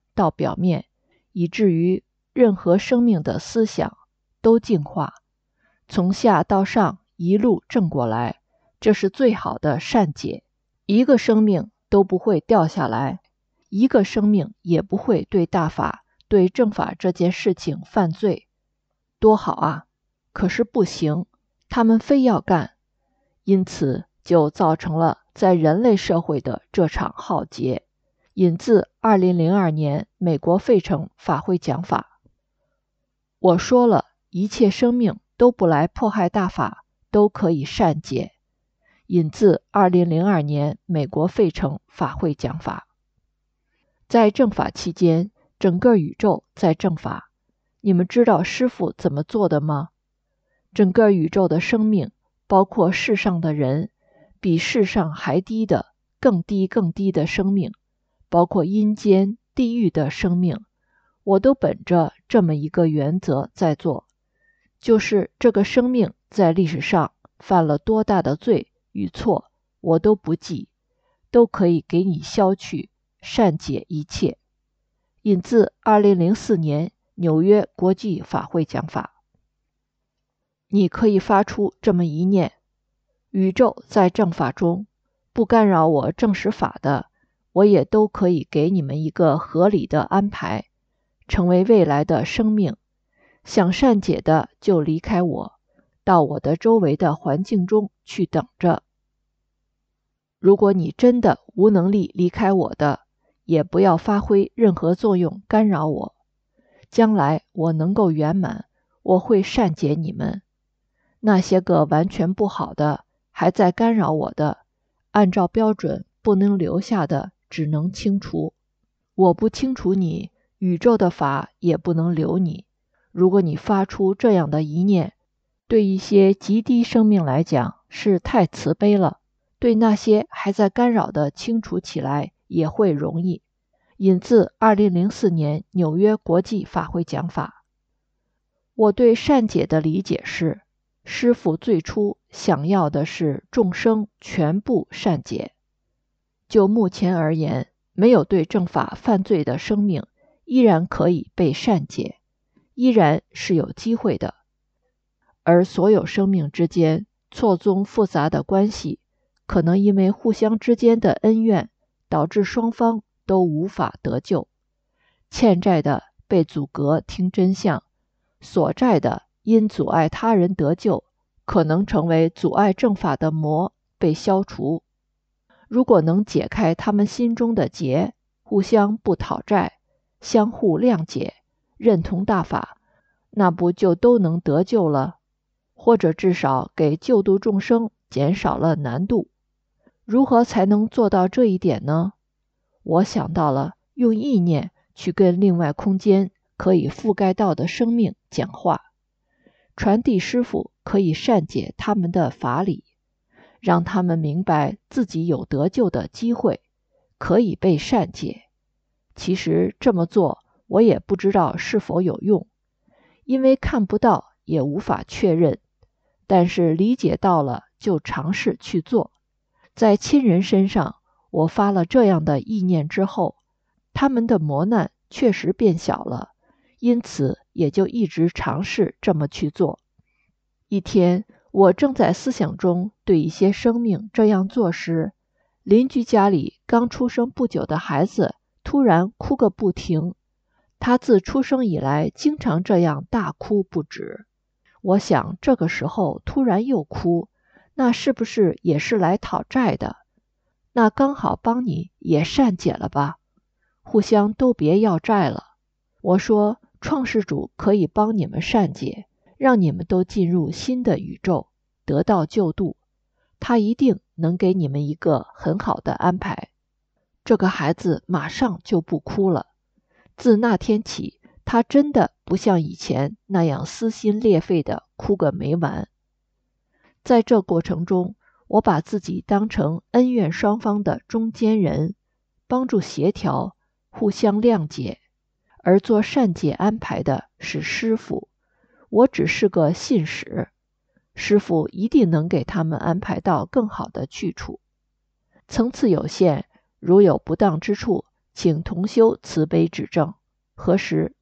到表面，以至于任何生命的思想都净化，从下到上一路正过来，这是最好的善解。一个生命都不会掉下来，一个生命也不会对大法、对正法这件事情犯罪。多好啊！可是不行，他们非要干，因此就造成了在人类社会的这场浩劫。引自2002年美国费城法会讲法。我说了，一切生命都不来迫害大法，都可以善解。引自2002年美国费城法会讲法。在正法期间，整个宇宙在正法。你们知道师父怎么做的吗？整个宇宙的生命，包括世上的人，比世上还低的、更低更低的生命，包括阴间、地狱的生命，我都本着这么一个原则在做，就是这个生命在历史上犯了多大的罪与错，我都不记，都可以给你消去，善解一切。引自2004年纽约国际法会讲法。你可以发出这么一念：宇宙在正法中，不干扰我正实法的，我也都可以给你们一个合理的安排，成为未来的生命。想善解的就离开我，到我的周围的环境中去等着。如果你真的无能力离开我的，也不要发挥任何作用干扰我。将来我能够圆满，我会善解你们。那些个完全不好的，还在干扰我的，按照标准不能留下的，只能清除。我不清除你，宇宙的法也不能留你。如果你发出这样的一念，对一些极低生命来讲是太慈悲了，对那些还在干扰的清除起来也会容易。引自2004年纽约国际法会讲法。我对善解的理解是，师父最初想要的是众生全部善解。就目前而言，没有对正法犯罪的生命依然可以被善解，依然是有机会的。而所有生命之间错综复杂的关系，可能因为互相之间的恩怨，导致双方都无法得救。欠债的被阻隔听真相，所债的因阻碍他人得救，可能成为阻碍正法的魔，被消除。如果能解开他们心中的结，互相不讨债，相互谅解，认同大法，那不就都能得救了？或者至少给救度众生减少了难度。如何才能做到这一点呢？我想到了用意念去跟另外空间可以覆盖到的生命讲话，传递师父可以善解他们的法理，让他们明白自己有得救的机会，可以被善解。其实这么做我也不知道是否有用，因为看不到也无法确认，但是理解到了就尝试去做。在亲人身上，我发了这样的意念之后，他们的磨难确实变小了，因此也就一直尝试这么去做。一天，我正在思想中对一些生命这样做时，邻居家里刚出生不久的孩子突然哭个不停，他自出生以来经常这样大哭不止。我想这个时候突然又哭，那是不是也是来讨债的？那刚好帮你也善解了吧，互相都别要债了。我说，创世主可以帮你们善解，让你们都进入新的宇宙，得到救度，他一定能给你们一个很好的安排。这个孩子马上就不哭了。自那天起，他真的不像以前那样撕心裂肺的哭个没完。在这过程中，我把自己当成恩怨双方的中间人，帮助协调，互相谅解，而做善解安排的是师父，我只是个信使，师父一定能给他们安排到更好的去处。层次有限，如有不当之处， 请同修慈悲指正。何时？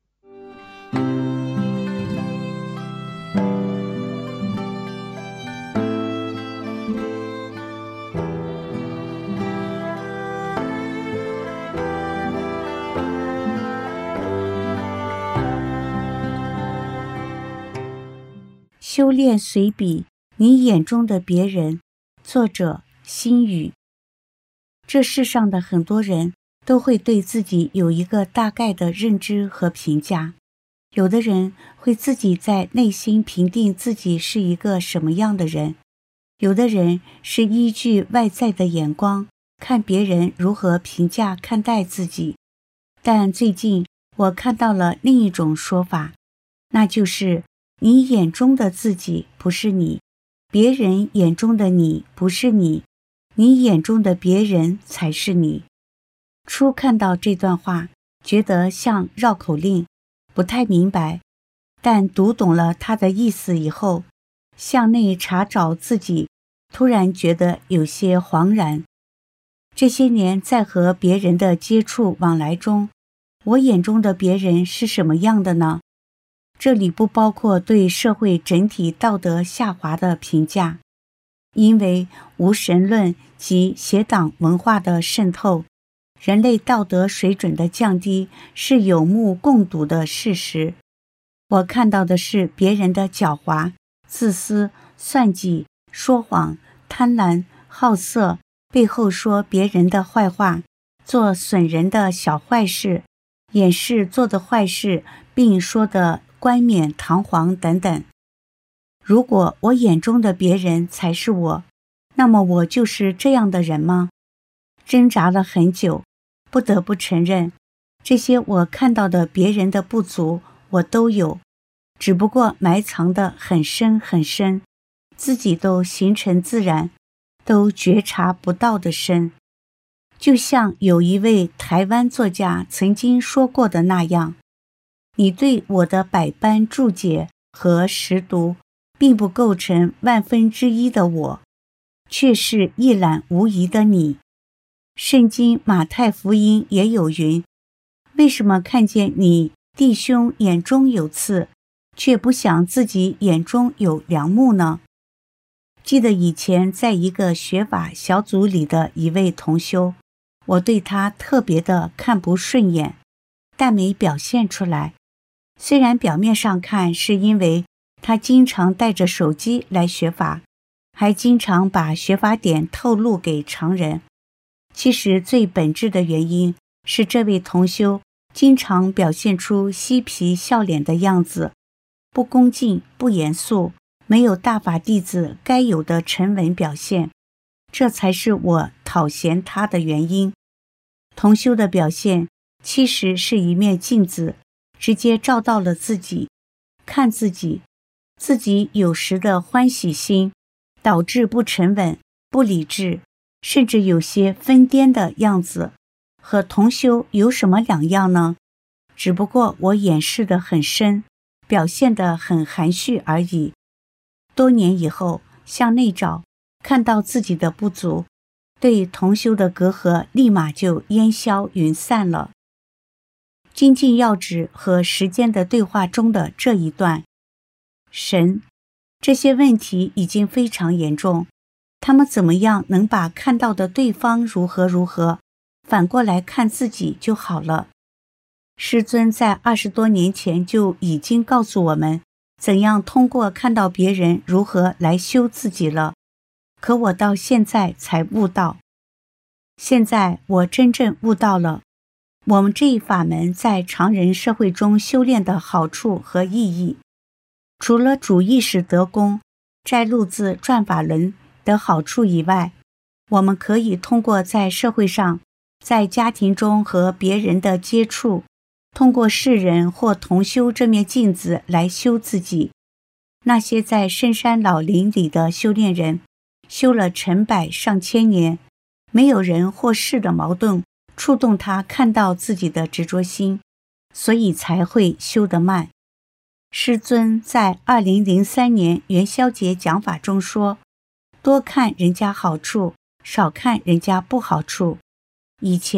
修炼随笔，你眼中的别人。作者：心语。这世上的很多人都会对自己有一个大概的认知和评价，有的人会自己在内心评定自己是一个什么样的人，有的人是依据外在的眼光看别人如何评价看待自己。但最近我看到了另一种说法，那就是你眼中的自己不是你，别人眼中的你不是你，你眼中的别人才是你。初看到这段话，觉得像绕口令，不太明白，但读懂了它的意思以后，向内查找自己，突然觉得有些恍然。这些年在和别人的接触往来中，我眼中的别人是什么样的呢？这里不包括对社会整体道德下滑的评价，因为无神论及邪党文化的渗透，人类道德水准的降低是有目共睹的事实。我看到的是别人的狡猾、自私、算计、说谎、贪婪、好色，背后说别人的坏话，做损人的小坏事，掩饰做的坏事，并说的冠冕堂皇等等。如果我眼中的别人才是我，那么我就是这样的人吗？挣扎了很久，不得不承认，这些我看到的别人的不足我都有，只不过埋藏得很深很深，自己都形成自然，都觉察不到的深。就像有一位台湾作家曾经说过的那样，你对我的百般注解和识读，并不构成1/1000的我，却是一览无遗的你。圣经马太福音也有云：为什么看见你弟兄眼中有刺，却不想自己眼中有梁木呢？记得以前在一个学法小组里的一位同修，我对他特别的看不顺眼，但没表现出来。虽然表面上看是因为他经常带着手机来学法，还经常把学法点透露给常人，其实最本质的原因是这位同修经常表现出嬉皮笑脸的样子，不恭敬不严肃，没有大法弟子该有的沉稳表现，这才是我讨嫌他的原因。同修的表现其实是一面镜子，直接照到了自己，看自己有时的欢喜心，导致不沉稳、不理智，甚至有些疯癫的样子，和同修有什么两样呢？只不过我掩饰得很深，表现得很含蓄而已。多年以后向内找，看到自己的不足，对同修的隔阂立马就烟消云散了。精进要旨和时间的对话中的这一段，神，这些问题已经非常严重，他们怎么样能把看到的对方如何如何，反过来看自己就好了。师尊在20多年前就已经告诉我们，怎样通过看到别人如何来修自己了，可我到现在才悟到。现在我真正悟到了我们这一法门在常人社会中修炼的好处和意义。除了主意识得功、摘录自转法轮的好处以外，我们可以通过在社会上、在家庭中和别人的接触，通过世人或同修这面镜子来修自己。那些在深山老林里的修炼人，修了成百上千年，没有人或事的矛盾触动他看到自己的执着心，所以才会修得慢。师尊在2003年元宵节讲法中说，多看人家好处，少看人家不好处。以前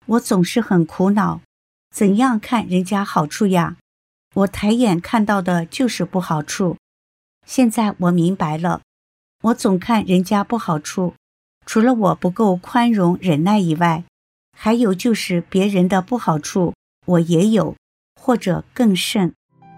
我总是很苦恼，怎样看人家好处呀？我抬眼看到的就是不好处。现在我明白了，我总看人家不好处，除了我不够宽容忍耐以外，还有就是别人的不好处我也有，或者更甚。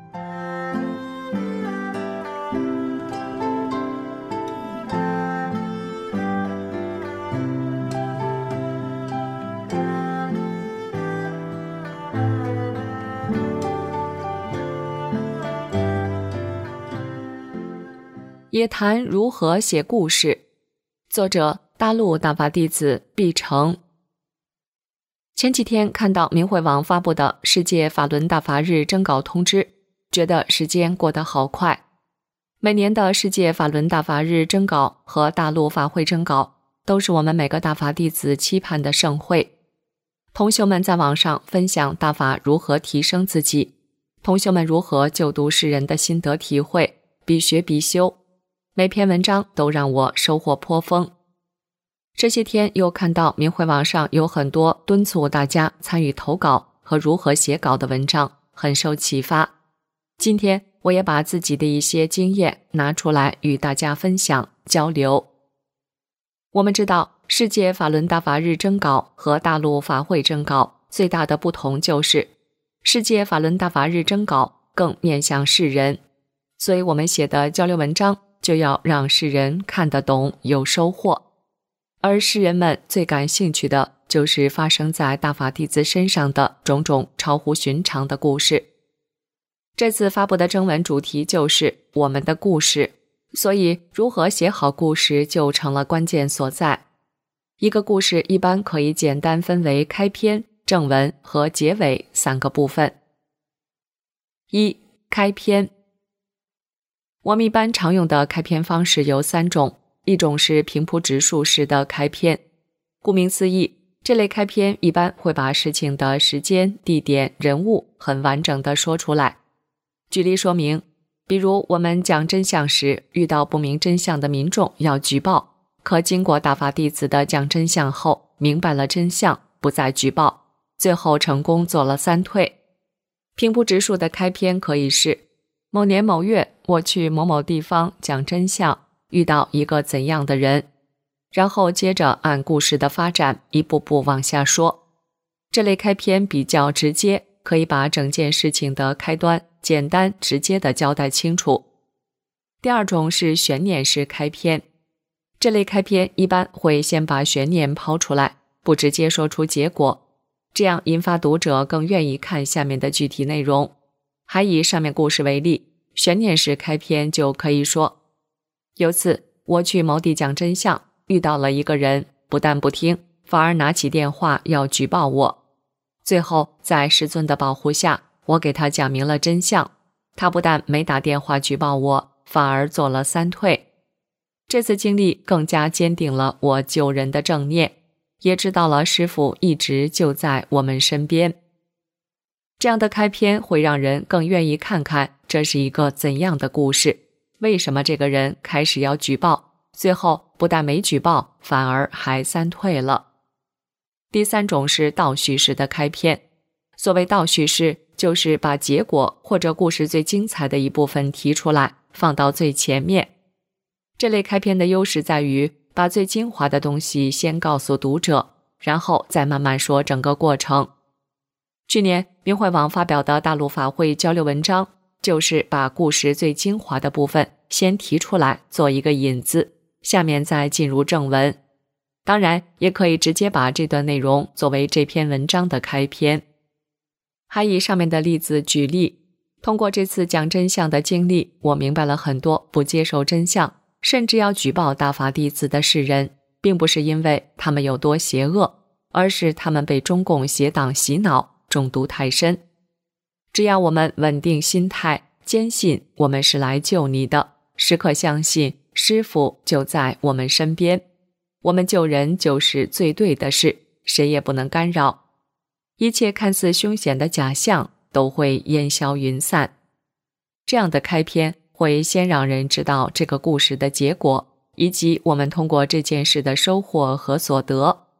也谈如何写故事。作者：大陆大法弟子毕成。前几天看到明慧网发布的世界法轮大法日征稿通知，觉得时间过得好快。每年的世界法轮大法日征稿和大陆法会征稿都是我们每个大法弟子期盼的盛会。同修们在网上分享大法如何提升自己，同修们如何就读世人的心得体会，必学必修，每篇文章都让我收获颇丰。这些天又看到明慧网上有很多敦促大家参与投稿和如何写稿的文章，很受启发。今天我也把自己的一些经验拿出来与大家分享交流。我们知道世界法轮大法日征稿和大陆法会征稿最大的不同就是世界法轮大法日征稿更面向世人，所以我们写的交流文章就要让世人看得懂，有收获。而世人们最感兴趣的就是发生在大法弟子身上的种种超乎寻常的故事。这次发布的征文主题就是我们的故事，所以如何写好故事就成了关键所在。一个故事一般可以简单分为开篇、正文和结尾3个部分。1. 开篇。我们一般常用的开篇方式有3种，一种是平铺直述式的开篇。顾名思义，这类开篇一般会把事情的时间、地点、人物很完整地说出来。举例说明，比如我们讲真相时，遇到不明真相的民众要举报，可经过大法弟子的讲真相后，明白了真相，不再举报，最后成功做了3退。平铺直述的开篇可以是某年某月，我去某某地方讲真相，遇到一个怎样的人，然后接着按故事的发展一步步往下说。这类开篇比较直接，可以把整件事情的开端简单直接地交代清楚。第2种是悬念式开篇。这类开篇一般会先把悬念抛出来，不直接说出结果，这样引发读者更愿意看下面的具体内容。还以上面故事为例，悬念式开篇就可以说，有次我去某地讲真相，遇到了一个人，不但不听，反而拿起电话要举报我。最后在师尊的保护下，我给他讲明了真相，他不但没打电话举报我，反而做了3退。这次经历更加坚定了我救人的正念，也知道了师父一直就在我们身边。这样的开篇会让人更愿意看看这是一个怎样的故事，为什么这个人开始要举报，最后不但没举报，反而还3退了。第3种是倒叙式的开篇。所谓倒叙式，就是把结果或者故事最精彩的一部分提出来，放到最前面。这类开篇的优势在于把最精华的东西先告诉读者，然后再慢慢说整个过程。去年明慧网发表的大陆法会交流文章，就是把故事最精华的部分先提出来，做一个引子，下面再进入正文。当然也可以直接把这段内容作为这篇文章的开篇。还以上面的例子举例，通过这次讲真相的经历，我明白了很多不接受真相，甚至要举报大法弟子的世人，并不是因为他们有多邪恶，而是他们被中共邪党洗脑，中毒太深。只要我们稳定心态，坚信我们是来救你的，时刻相信师父就在我们身边，我们救人就是最对的事，谁也不能干扰。一切看似凶险的假象都会烟消云散。这样的开篇会先让人知道这个故事的结果，以及我们通过这件事的收获和所得。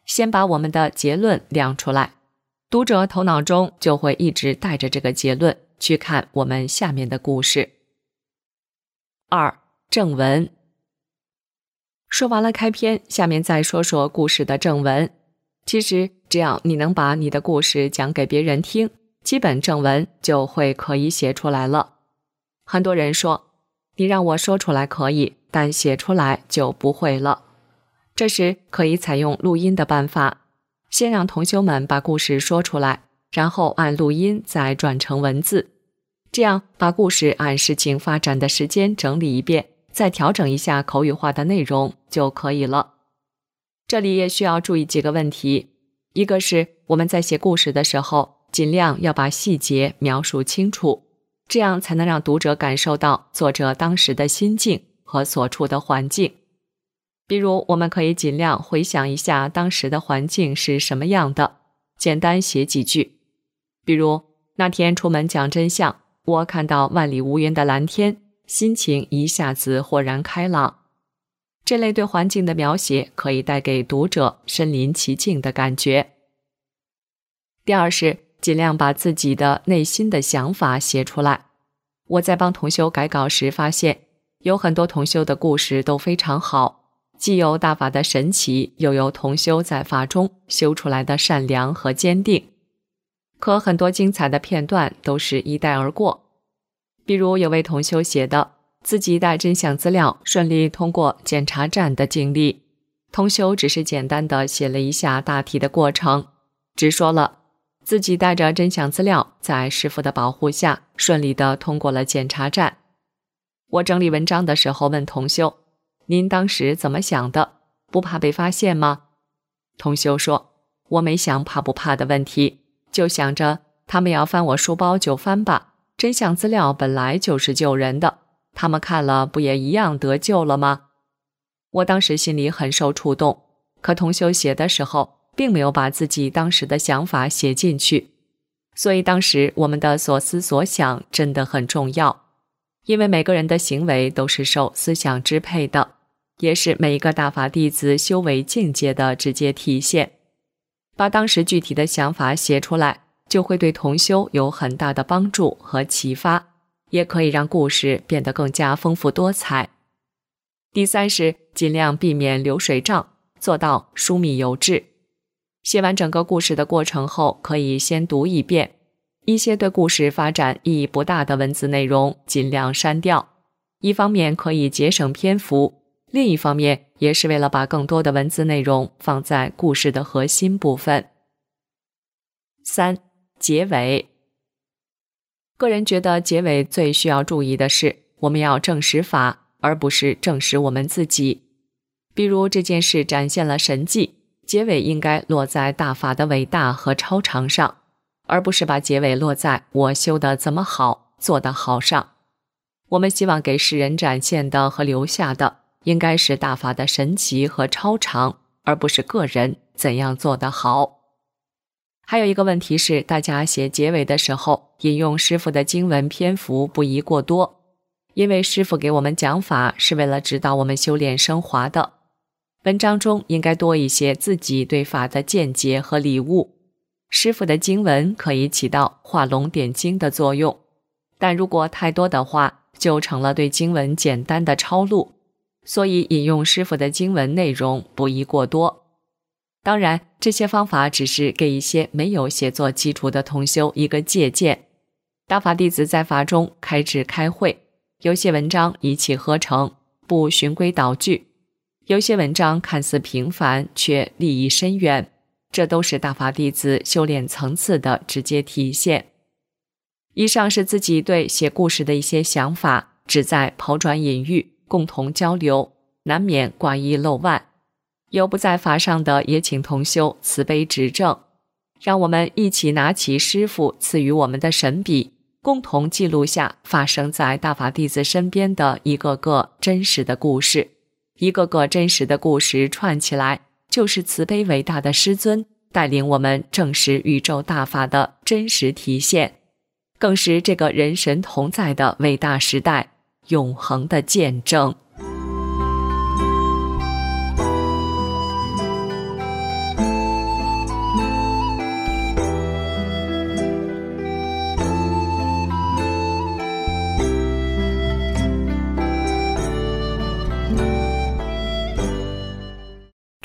先把我们的结论亮出来，读者头脑中就会一直带着这个结论去看我们下面的故事。2. 正文。说完了开篇，下面再说说故事的正文。其实只要你能把你的故事讲给别人听，基本正文就会可以写出来了。很多人说，你让我说出来可以，但写出来就不会了。这时可以采用录音的办法，先让同修们把故事说出来，然后按录音再转成文字，这样把故事按事情发展的时间整理一遍，再调整一下口语化的内容就可以了。这里也需要注意几个问题，一个是我们在写故事的时候，尽量要把细节描述清楚，这样才能让读者感受到作者当时的心境和所处的环境。比如我们可以尽量回想一下当时的环境是什么样的，简单写几句。比如那天出门讲真相，我看到万里无云的蓝天，心情一下子豁然开朗。这类对环境的描写可以带给读者身临其境的感觉。第二是尽量把自己的内心的想法写出来。我在帮同修改稿时发现，有很多同修的故事都非常好，既有大法的神奇，又有同修在法中修出来的善良和坚定。可很多精彩的片段都是一带而过。比如有位同修写的自己带真相资料顺利通过检查站的经历，同修只是简单的写了一下大体的过程，只说了自己带着真相资料在师父的保护下顺利的通过了检查站。我整理文章的时候问同修，您当时怎么想的？不怕被发现吗？同修说，我没想怕不怕的问题，就想着他们要翻我书包就翻吧，真相资料本来就是救人的，他们看了不也一样得救了吗？我当时心里很受触动，可同修写的时候并没有把自己当时的想法写进去，所以当时我们的所思所想真的很重要，因为每个人的行为都是受思想支配的，也是每一个大法弟子修为境界的直接体现。把当时具体的想法写出来，就会对同修有很大的帮助和启发，也可以让故事变得更加丰富多彩。第三是尽量避免流水账，做到疏密有致。写完整个故事的过程后，可以先读一遍，一些对故事发展意义不大的文字内容尽量删掉，一方面可以节省篇幅，另一方面也是为了把更多的文字内容放在故事的核心部分。3. 结尾。个人觉得结尾最需要注意的是，我们要证实法，而不是证实我们自己。比如这件事展现了神迹，结尾应该落在大法的伟大和超常上，而不是把结尾落在我修得怎么好，做得好上。我们希望给世人展现的和留下的，应该是大法的神奇和超常，而不是个人怎样做得好。还有一个问题是，大家写结尾的时候，引用师父的经文篇幅不宜过多，因为师父给我们讲法是为了指导我们修炼升华的，文章中应该多一些自己对法的见解和理悟。师父的经文可以起到画龙点睛的作用，但如果太多的话，就成了对经文简单的抄录，所以引用师父的经文内容不宜过多。当然，这些方法只是给一些没有写作基础的同修一个借鉴。大法弟子在法中开智开会，有些文章一气呵成，不循规蹈矩，有些文章看似平凡，却利益深远，这都是大法弟子修炼层次的直接体现。以上是自己对写故事的一些想法，旨在抛砖引玉，共同交流，难免挂一漏万。有不在法上的，也请同修慈悲指正，让我们一起拿起师父赐予我们的神笔，共同记录下发生在大法弟子身边的一个个真实的故事。一个个真实的故事串起来，就是慈悲伟大的师尊带领我们证实宇宙大法的真实体现，更是这个人神同在的伟大时代永恒的见证。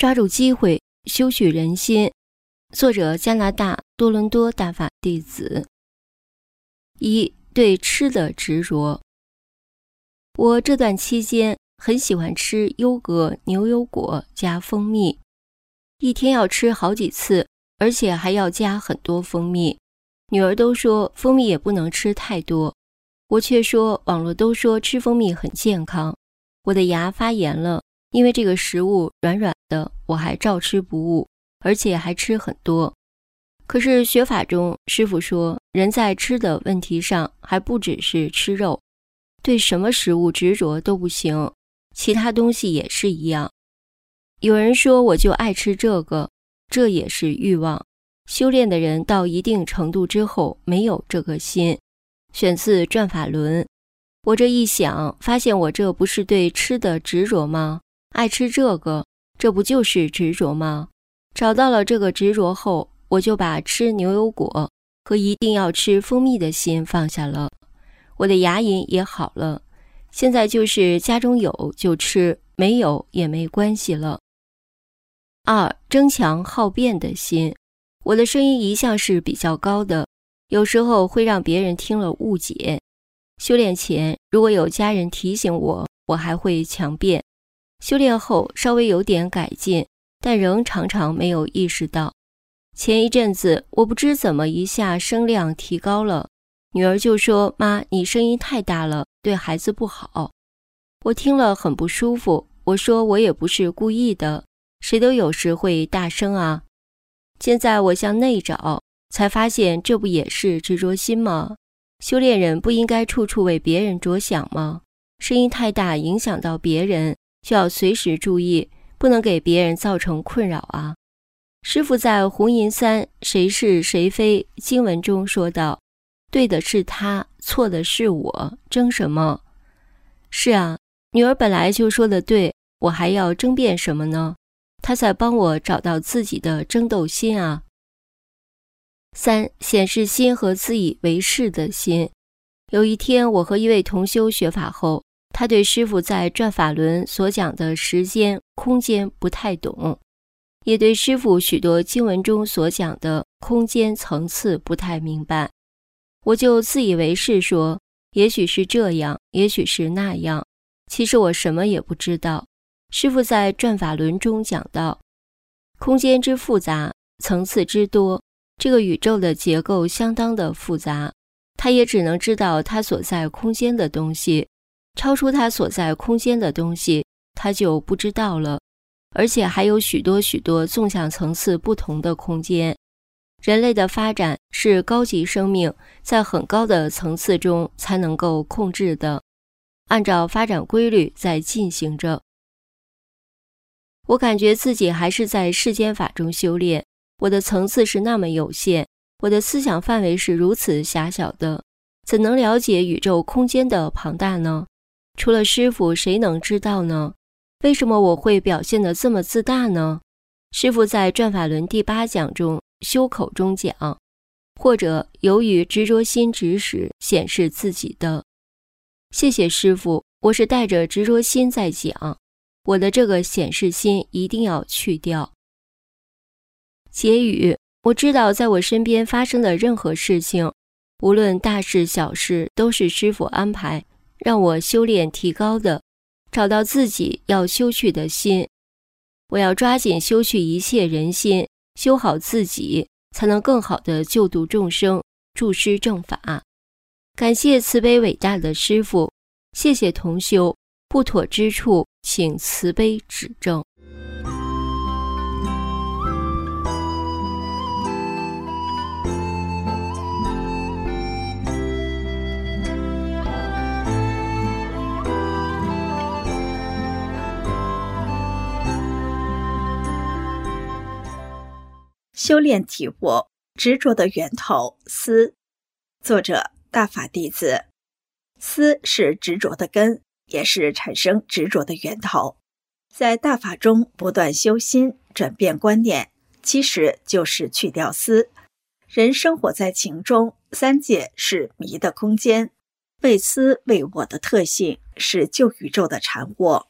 抓住机会修续人心。作者加拿大多伦多大法弟子。一、对吃的执着。我这段期间很喜欢吃优格牛油果加蜂蜜，一天要吃好几次，而且还要加很多蜂蜜。女儿都说蜂蜜也不能吃太多，我却说网络都说吃蜂蜜很健康。我的牙发炎了，因为这个食物软软的，我还照吃不误，而且还吃很多。可是学法中，师父说人在吃的问题上还不只是吃肉，对什么食物执着都不行，其他东西也是一样。有人说我就爱吃这个，这也是欲望。修炼的人到一定程度之后没有这个心。选自《转法轮》。我这一想，发现我这不是对吃的执着吗？爱吃这个，这不就是执着吗？找到了这个执着后，我就把吃牛油果和一定要吃蜂蜜的心放下了，我的牙龈也好了。现在就是家中有就吃，没有也没关系了。二、增强好辩的心。我的声音一向是比较高的，有时候会让别人听了误解。修炼前，如果有家人提醒我，我还会强辩。修炼后稍微有点改进，但仍常常没有意识到。前一阵子，我不知怎么一下声量提高了，女儿就说：“妈，你声音太大了，对孩子不好。”我听了很不舒服，我说我也不是故意的，谁都有时会大声啊。现在我向内找，才发现这不也是执着心吗？修炼人不应该处处为别人着想吗？声音太大影响到别人，就要随时注意，不能给别人造成困扰啊。师父在红银三谁是谁非经文中说道，对的是他，错的是我，争什么？是啊，女儿本来就说的对，我还要争辩什么呢？她在帮我找到自己的争斗心啊。三、显示心和自以为是的心。有一天，我和一位同修学法后，他对师父在转法轮所讲的时间、空间不太懂，也对师父许多经文中所讲的空间层次不太明白。我就自以为是说，也许是这样，也许是那样，其实我什么也不知道。师父在转法轮中讲到，空间之复杂，层次之多，这个宇宙的结构相当的复杂，他也只能知道他所在空间的东西，超出他所在空间的东西，他就不知道了。而且还有许多许多纵向层次不同的空间。人类的发展是高级生命在很高的层次中才能够控制的，按照发展规律在进行着。我感觉自己还是在世间法中修炼，我的层次是那么有限，我的思想范围是如此狭小的，怎能了解宇宙空间的庞大呢？除了师父，谁能知道呢？为什么我会表现得这么自大呢？师父在转法轮第8讲中修口中讲，或者由于执着心指使显示自己的。谢谢师父，我是带着执着心在讲，我的这个显示心一定要去掉。结语，我知道在我身边发生的任何事情，无论大事小事，都是师父安排让我修炼提高的，找到自己要修去的心。我要抓紧修去一切人心，修好自己，才能更好地救度众生，助施正法。感谢慈悲伟大的师父，谢谢同修，不妥之处请慈悲指正。 修炼体悟，执着的源头思。作者大法弟子。思是执着的根，也是产生执着的源头。在大法中不断修心，转变观念，其实就是去掉思。人生活在情中，三界是迷的空间，为思为我的特性是旧宇宙的缠握。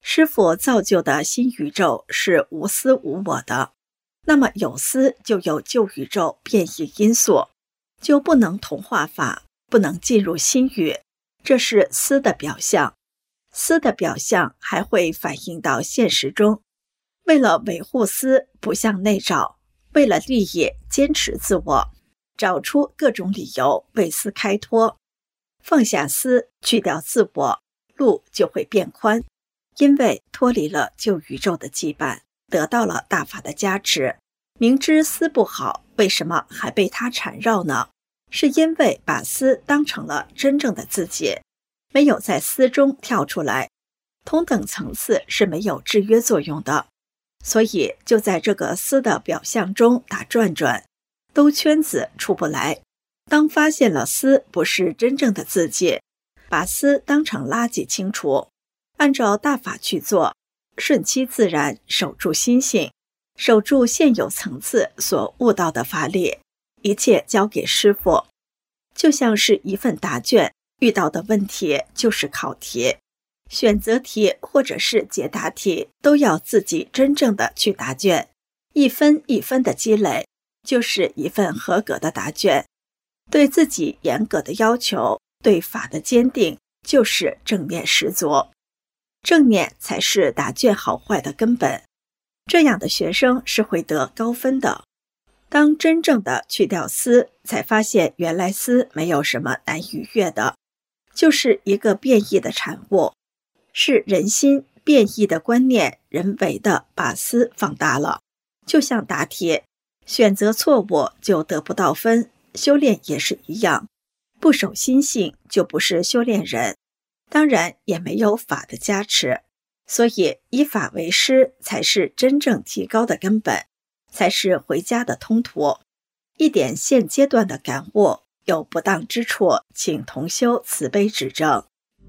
师父造就的新宇宙是无私无我的，那么有私就有旧宇宙变异因素，就不能同化法，不能进入新宇，这是私的表象。私的表象还会反映到现实中，为了维护私不向内找，为了利益坚持自我，找出各种理由为私开脱，放下私，去掉自我，路就会变宽。因为脱离了旧宇宙的羁绊，得到了大法的加持，明知私不好，为什么还被它缠绕呢？是因为把私当成了真正的自己，没有在私中跳出来，同等层次是没有制约作用的，所以就在这个私的表象中打转转，兜圈子出不来。当发现了私不是真正的自己，把私当成垃圾清除，按照大法去做，顺其自然，守住心性，守住现有层次所悟到的法理，一切交给师父。就像是一份答卷，遇到的问题就是考题，选择题或者是解答题，都要自己真正的去答卷，一分一分的积累，就是一份合格的答卷。对自己严格的要求，对法的坚定，就是正念十足。正念才是答卷好坏的根本，这样的学生是会得高分的。当真正的去掉私，才发现原来私没有什么难逾越的，就是一个变异的产物，是人心变异的观念人为的把私放大了。就像答题，选择错误就得不到分，修炼也是一样，不守心性就不是修炼人，当然也没有法的加持，所以以法为师才是真正提高的根本，才是回家的通途。一点现阶段的感悟，有不当之处，请同修慈悲指正。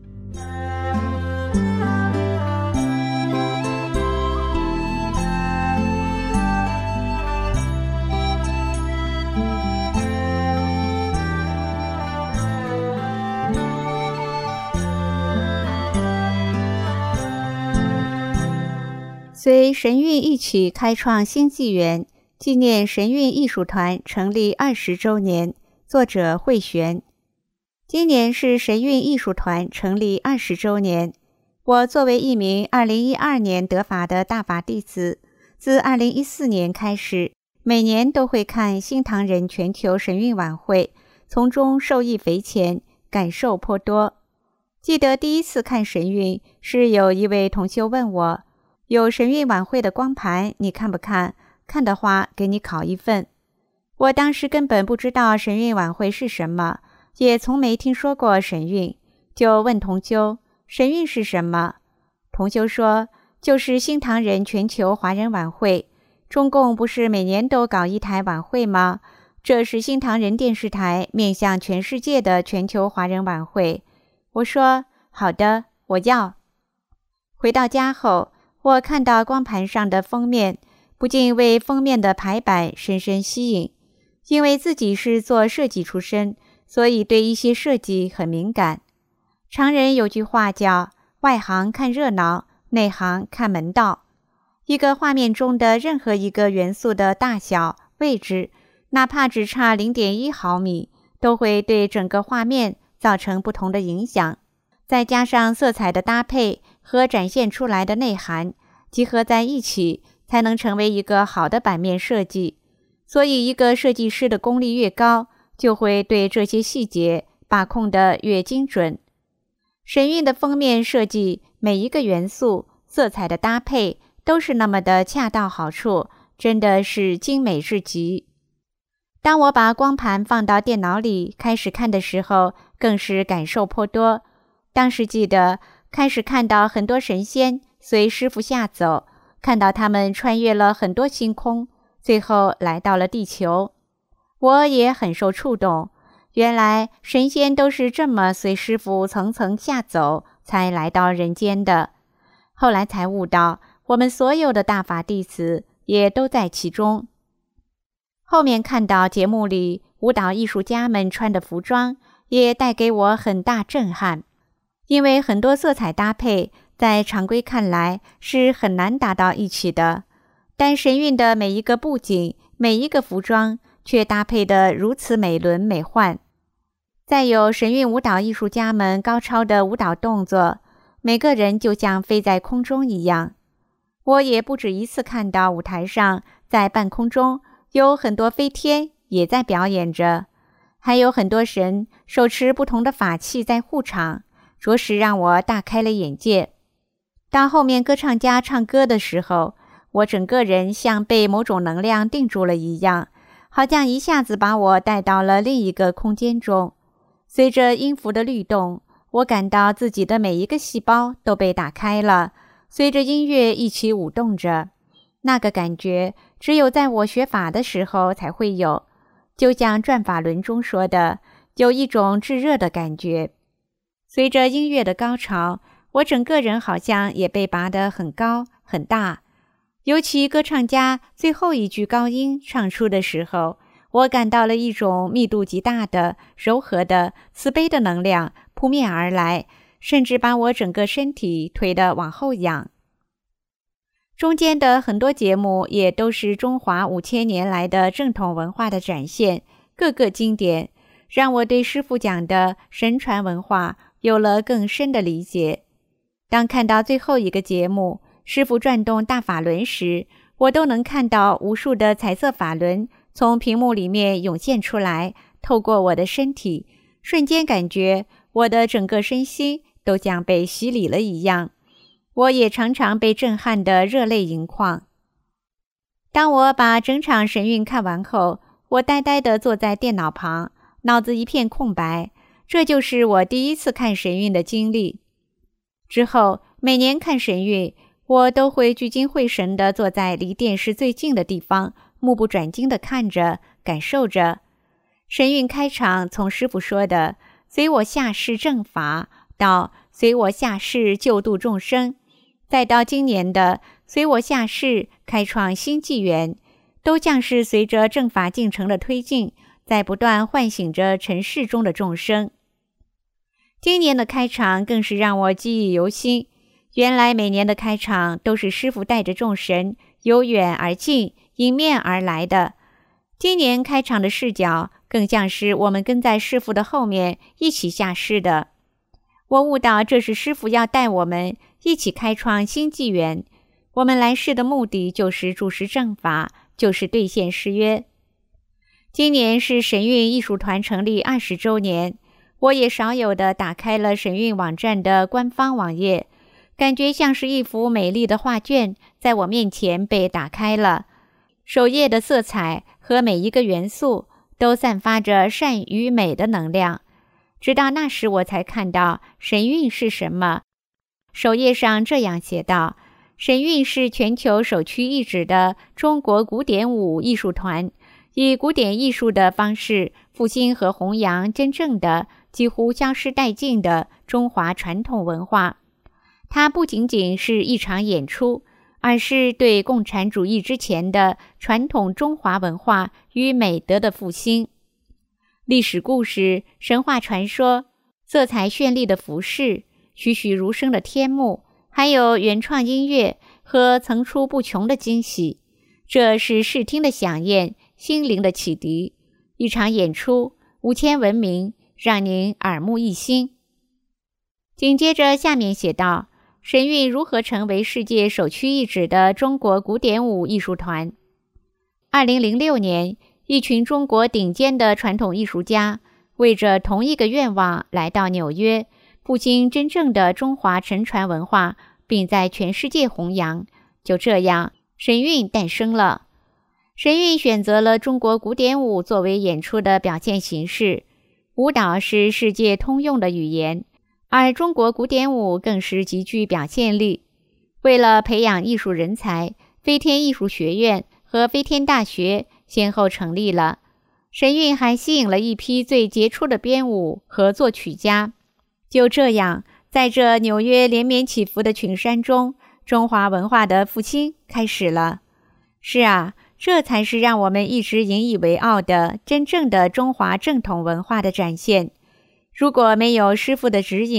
随神韵一起开创新纪元，纪念神韵艺术团成立20周年。作者慧璇。今年是神韵艺术团成立20周年。我作为一名2012年得法的大法弟子，自2014年开始，每年都会看新唐人全球神韵晚会，从中受益匪浅，感受颇多。记得第一次看神韵，是有一位同修问我，有神韵晚会的光盘，你看不看？看的话，给你拷一份。我当时根本不知道神韵晚会是什么，也从没听说过神韵，就问同修，神韵是什么？同修说，就是新唐人全球华人晚会。中共不是每年都搞一台晚会吗？这是新唐人电视台面向全世界的全球华人晚会。我说，好的，我要。回到家后，我看到光盘上的封面，不禁为封面的排版深深吸引。因为自己是做设计出身，所以对一些设计很敏感。常人有句话叫外行看热闹，内行看门道。一个画面中的任何一个元素的大小、位置，哪怕只差0.1毫米，都会对整个画面造成不同的影响。再加上色彩的搭配和展现出来的内涵，集合在一起，才能成为一个好的版面设计。所以一个设计师的功力越高，就会对这些细节把控得越精准。神韵的封面设计，每一个元素、色彩的搭配都是那么的恰到好处，真的是精美至极。当我把光盘放到电脑里开始看的时候，更是感受颇多。当时记得开始看到很多神仙随师父下走，看到他们穿越了很多星空，最后来到了地球。我也很受触动，原来神仙都是这么随师父层层下走才来到人间的。后来才悟到，我们所有的大法弟子也都在其中。后面看到节目里舞蹈艺术家们穿的服装，也带给我很大震撼。因为很多色彩搭配在常规看来是很难达到一起的，但神韵的每一个布景、每一个服装却搭配得如此美轮美奂。再有神韵舞蹈艺术家们高超的舞蹈动作，每个人就像飞在空中一样。我也不止一次看到舞台上在半空中有很多飞天也在表演着，还有很多神手持不同的法器在护场，着实让我大开了眼界。当后面歌唱家唱歌的时候，我整个人像被某种能量定住了一样，好像一下子把我带到了另一个空间中。随着音符的律动，我感到自己的每一个细胞都被打开了，随着音乐一起舞动着。那个感觉只有在我学法的时候才会有，就像转法轮中说的，有一种炙热的感觉。随着音乐的高潮，我整个人好像也被拔得很高很大。尤其歌唱家最后一句高音唱出的时候，我感到了一种密度极大的、柔和的、慈悲的能量扑面而来，甚至把我整个身体推得往后仰。中间的很多节目也都是中华5000年来的正统文化的展现，各个经典，让我对师父讲的神传文化有了更深的理解。当看到最后一个节目，师父转动大法轮时，我都能看到无数的彩色法轮从屏幕里面涌现出来，透过我的身体，瞬间感觉我的整个身心都像被洗礼了一样。我也常常被震撼得热泪盈眶。当我把整场神韵看完后，我呆呆地坐在电脑旁，脑子一片空白。这就是我第一次看神韵的经历。之后每年看神韵，我都会聚精会神地坐在离电视最近的地方，目不转睛地看着，感受着。神韵开场从师父说的随我下世正法，到随我下世救度众生，再到今年的随我下世开创新纪元，都像是随着正法进程的推进，在不断唤醒着尘世中的众生。今年的开场更是让我记忆犹新，原来每年的开场都是师父带着众神由远而近，迎面而来的。今年开场的视角更像是我们跟在师父的后面一起下世的。我悟到这是师父要带我们一起开创新纪元，我们来世的目的就是注释正法，就是兑现誓约。今年是神韵艺术团成立20周年，我也少有地打开了神韵网站的官方网页，感觉像是一幅美丽的画卷在我面前被打开了。首页的色彩和每一个元素都散发着善与美的能量。直到那时我才看到神韵是什么。首页上这样写道：神韵是全球首屈一指的中国古典舞艺术团，以古典艺术的方式复兴和弘扬真正的几乎消失殆尽的中华传统文化。它不仅仅是一场演出，而是对共产主义之前的传统中华文化与美德的复兴。历史故事、神话传说、色彩绚丽的服饰、栩栩如生的天幕，还有原创音乐和层出不穷的惊喜，这是视听的响宴，心灵的启迪。一场演出5000文明，让您耳目一新。紧接着下面写道：神韵如何成为世界首屈一指的中国古典舞艺术团。2006年，一群中国顶尖的传统艺术家为着同一个愿望来到纽约，复兴真正的中华沉传文化，并在全世界弘扬。就这样，神韵诞生了。神韵选择了中国古典舞作为演出的表现形式。舞蹈是世界通用的语言，而中国古典舞更是极具表现力。为了培养艺术人才，飞天艺术学院和飞天大学先后成立了。神韵还吸引了一批最杰出的编舞和作曲家。就这样，在这纽约连绵起伏的群山中，中华文化的复兴开始了。是啊，这才是让我们一直引以为傲的真正的中华正统文化的展现。如果没有师父的指引，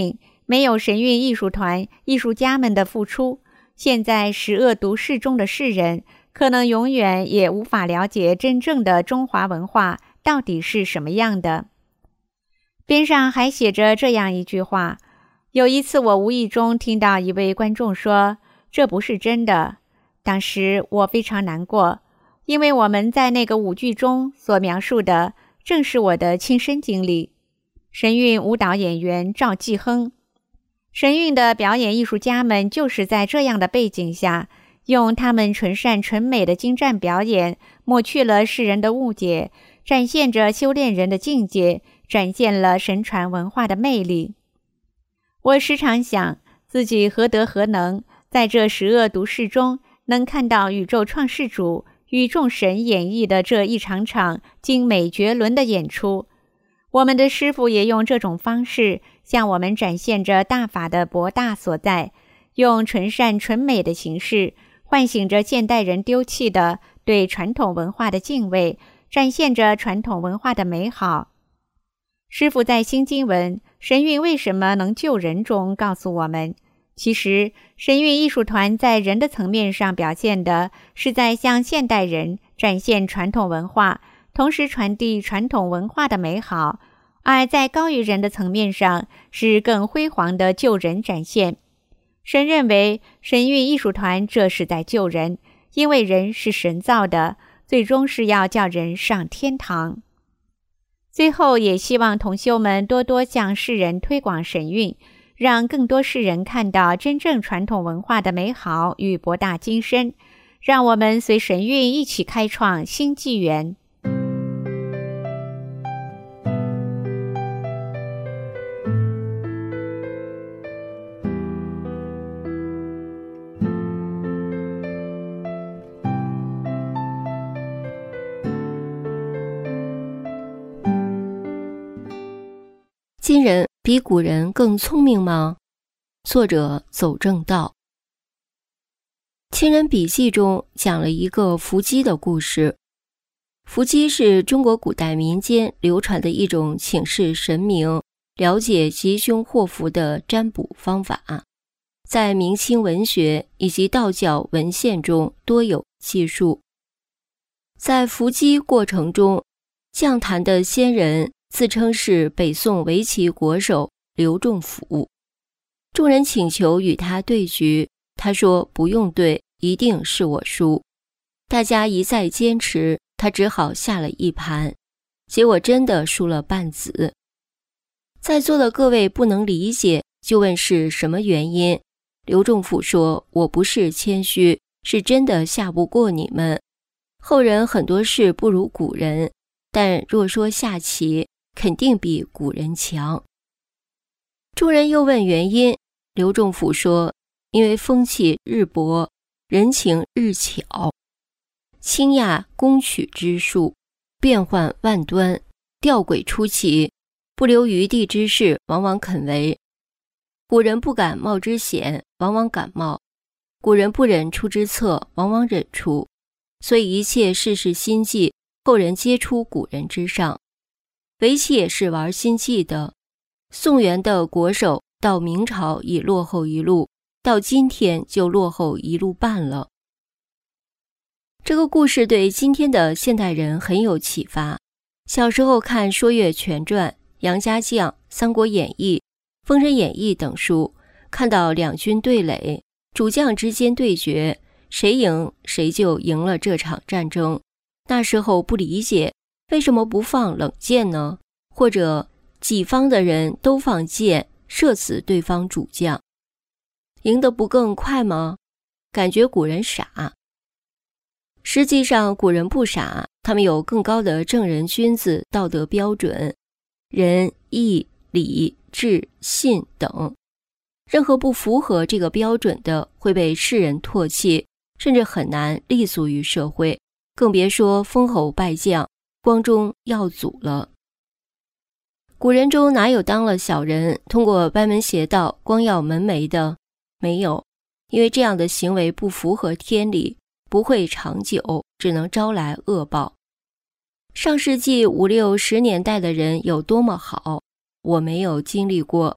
没有神韵艺术团艺术家们的付出，现在十恶毒世中的世人可能永远也无法了解真正的中华文化到底是什么样的。边上还写着这样一句话，有一次我无意中听到一位观众说，这不是真的。当时我非常难过，因为我们在那个舞剧中所描述的正是我的亲身经历。神韵舞蹈演员赵继亨，神韵的表演艺术家们就是在这样的背景下，用他们纯善纯美的精湛表演，抹去了世人的误解，展现着修炼人的境界，展现了神传文化的魅力。我时常想，自己何德何能，在这十恶毒世中，能看到宇宙创世主与众神演绎的这一场场精美绝伦的演出。我们的师父也用这种方式向我们展现着大法的博大所在，用纯善纯美的形式唤醒着现代人丢弃的对传统文化的敬畏，展现着传统文化的美好。师父在新经文神韵为什么能救人中告诉我们，其实神韵艺术团在人的层面上表现的是在向现代人展现传统文化，同时传递传统文化的美好，而在高于人的层面上是更辉煌的救人展现。神认为神韵艺术团这是在救人，因为人是神造的，最终是要叫人上天堂。最后也希望同修们多多向世人推广神韵，让更多世人看到真正传统文化的美好与博大精深，让我们随神韵一起开创新纪元。 今人比古人更聪明吗？作者走正道。清人笔记中讲了一个伏击的故事。伏击是中国古代民间流传的一种请示神明、了解吉凶祸福的占卜方法，在明清文学以及道教文献中多有记述。在伏击过程中，降坛的仙人自称是北宋围棋国手刘仲甫，众人请求与他对局，他说不用对，一定是我输。大家一再坚持，他只好下了一盘，结果真的输了半子。在座的各位不能理解，就问是什么原因。刘仲甫说，我不是谦虚，是真的下不过你们。后人很多事不如古人，但若说下棋，肯定比古人强。众人又问原因，刘仲甫说，因为风气日薄，人情日巧，清雅攻取之术，变幻万端，吊诡出奇，不留余地之事，往往肯为。古人不敢冒之险，往往敢冒；古人不忍出之策，往往忍出。所以一切世事心计，后人皆出古人之上。围棋也是玩心计的，宋元的国手到明朝已落后一路，到今天就落后一路半了。这个故事对今天的现代人很有启发。小时候看《说岳全传》、《杨家将》、《三国演义》、《封神演义》等书，看到两军对垒，主将之间对决，谁赢谁就赢了这场战争。那时候不理解，为什么不放冷箭呢？或者己方的人都放箭，射死对方主将，赢得不更快吗？感觉古人傻。实际上古人不傻，他们有更高的正人君子道德标准，仁、义、礼、智、信等。任何不符合这个标准的，会被世人唾弃，甚至很难立足于社会，更别说封侯拜将、光宗耀祖了。古人中哪有当了小人，通过歪门邪道光耀门楣的？没有，因为这样的行为不符合天理，不会长久，只能招来恶报。上世纪50、60年代的人有多么好，我没有经历过，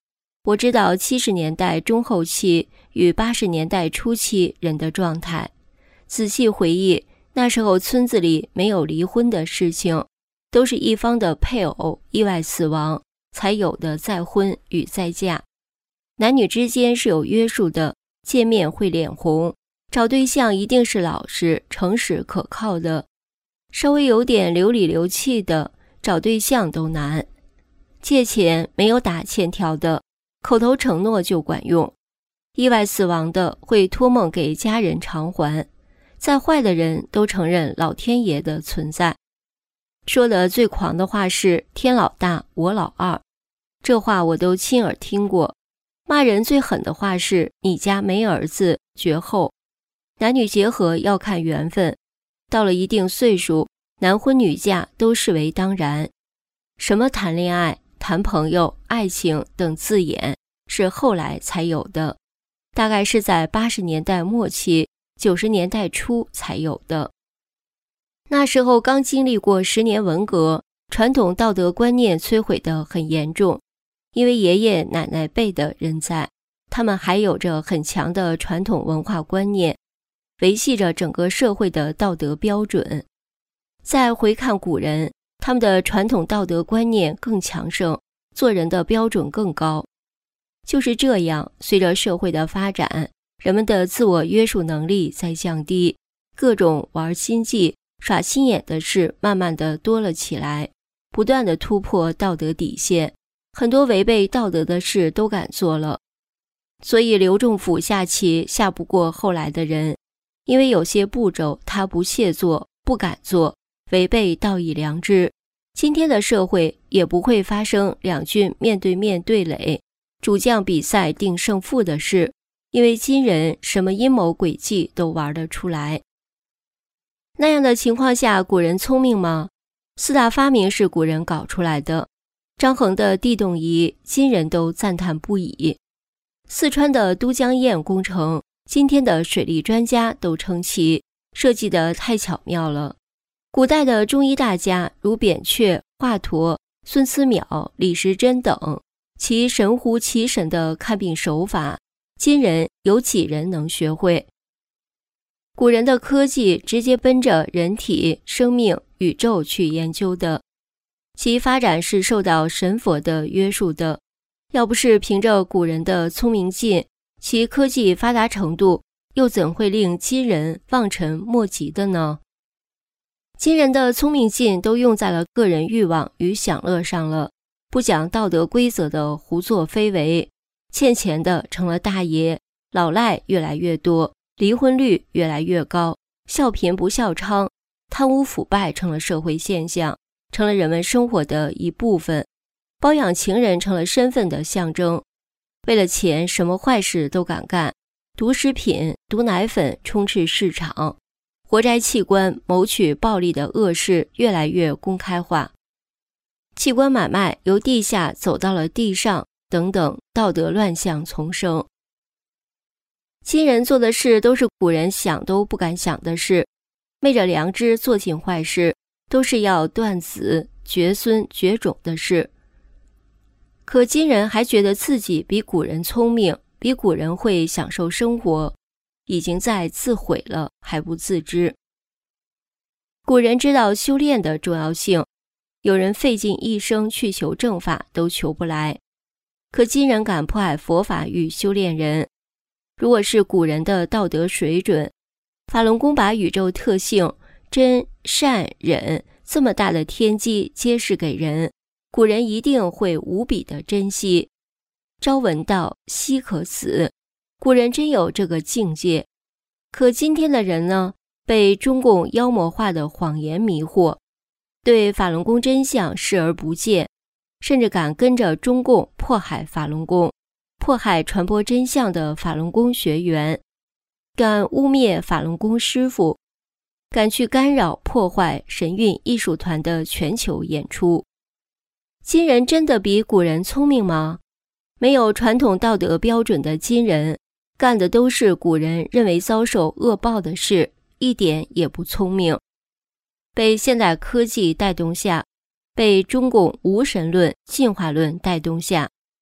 我知道70年代中后期与80年代初期人的状态，仔细回忆，那时候村子里没有离婚的事情，都是一方的配偶意外死亡才有的再婚与再嫁。男女之间是有约束的，见面会脸红，找对象一定是老实、诚实、可靠的，稍微有点流里流气的，找对象都难。借钱没有打欠条的，口头承诺就管用。意外死亡的会托梦给家人偿还。再坏的人都承认老天爷的存在。说的最狂的话是天老大我老二，这话我都亲耳听过。骂人最狠的话是你家没儿子，绝后。男女结合要看缘分，到了一定岁数，男婚女嫁都视为当然。什么谈恋爱、谈朋友、爱情等字眼是后来才有的，大概是在80年代末期、90年代初才有的。那时候刚经历过10年文革，传统道德观念摧毁得很严重，因为爷爷奶奶辈的人在，他们还有着很强的传统文化观念，维系着整个社会的道德标准。再回看古人，他们的传统道德观念更强盛，做人的标准更高。就是这样，随着社会的发展，人们的自我约束能力在降低，各种玩心计、耍心眼的事慢慢的多了起来，不断的突破道德底线，很多违背道德的事都敢做了。所以刘仲甫下棋下不过后来的人，因为有些步骤他不屑做、不敢做，违背道义良知。今天的社会也不会发生两军面对面对垒、主将比赛定胜负的事，因为今人什么阴谋诡计都玩得出来。那样的情况下，古人聪明吗？4大发明是古人搞出来的。张衡的地动仪，今人都赞叹不已。四川的都江堰工程，今天的水利专家都称其设计得太巧妙了。古代的中医大家如扁鹊、华佗、孙思邈、李时珍等，其神乎其神的看病手法，今人有几人能学会？古人的科技直接奔着人体、生命、宇宙去研究的，其发展是受到神佛的约束的。要不是凭着古人的聪明劲，其科技发达程度又怎会令今人望尘莫及的呢？今人的聪明劲都用在了个人欲望与享乐上了，不讲道德规则的胡作非为，欠钱的成了大爷，老赖越来越多，离婚率越来越高，笑贫不笑娼，贪污腐败成了社会现象，成了人们生活的一部分，包养情人成了身份的象征，为了钱什么坏事都敢干，毒食品、毒奶粉充斥市场，活摘器官谋取暴利的恶事越来越公开化，器官买卖由地下走到了地上等等，道德乱象丛生。今人做的事都是古人想都不敢想的事，昧着良知做尽坏事，都是要断子绝孙绝种的事。可今人还觉得自己比古人聪明，比古人会享受生活，已经在自毁了，还不自知。古人知道修炼的重要性，有人费尽一生去求正法都求不来，可今人敢迫害佛法与修炼人。如果是古人的道德水准，法轮功把宇宙特性真善忍这么大的天机揭示给人，古人一定会无比的珍惜。朝闻道，夕可死，古人真有这个境界。可今天的人呢，被中共妖魔化的谎言迷惑，对法轮功真相视而不见，甚至敢跟着中共迫害法轮功，迫害传播真相的法轮功学员，敢污蔑法轮功师父，敢去干扰破坏神韵艺术团的全球演出。今人真的比古人聪明吗？没有传统道德标准的今人，干的都是古人认为遭受恶报的事，一点也不聪明。被现代科技带动下，被中共无神论、进化论带动下，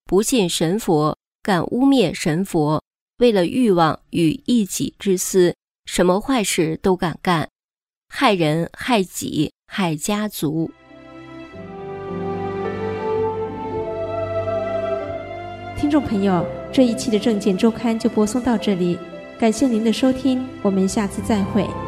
不信神佛，敢污蔑神佛，为了欲望与一己之私，什么坏事都敢干，害人害己害家族。 听众朋友，这一期的政见周刊就播送到这里，感谢您的收听，我们下次再会。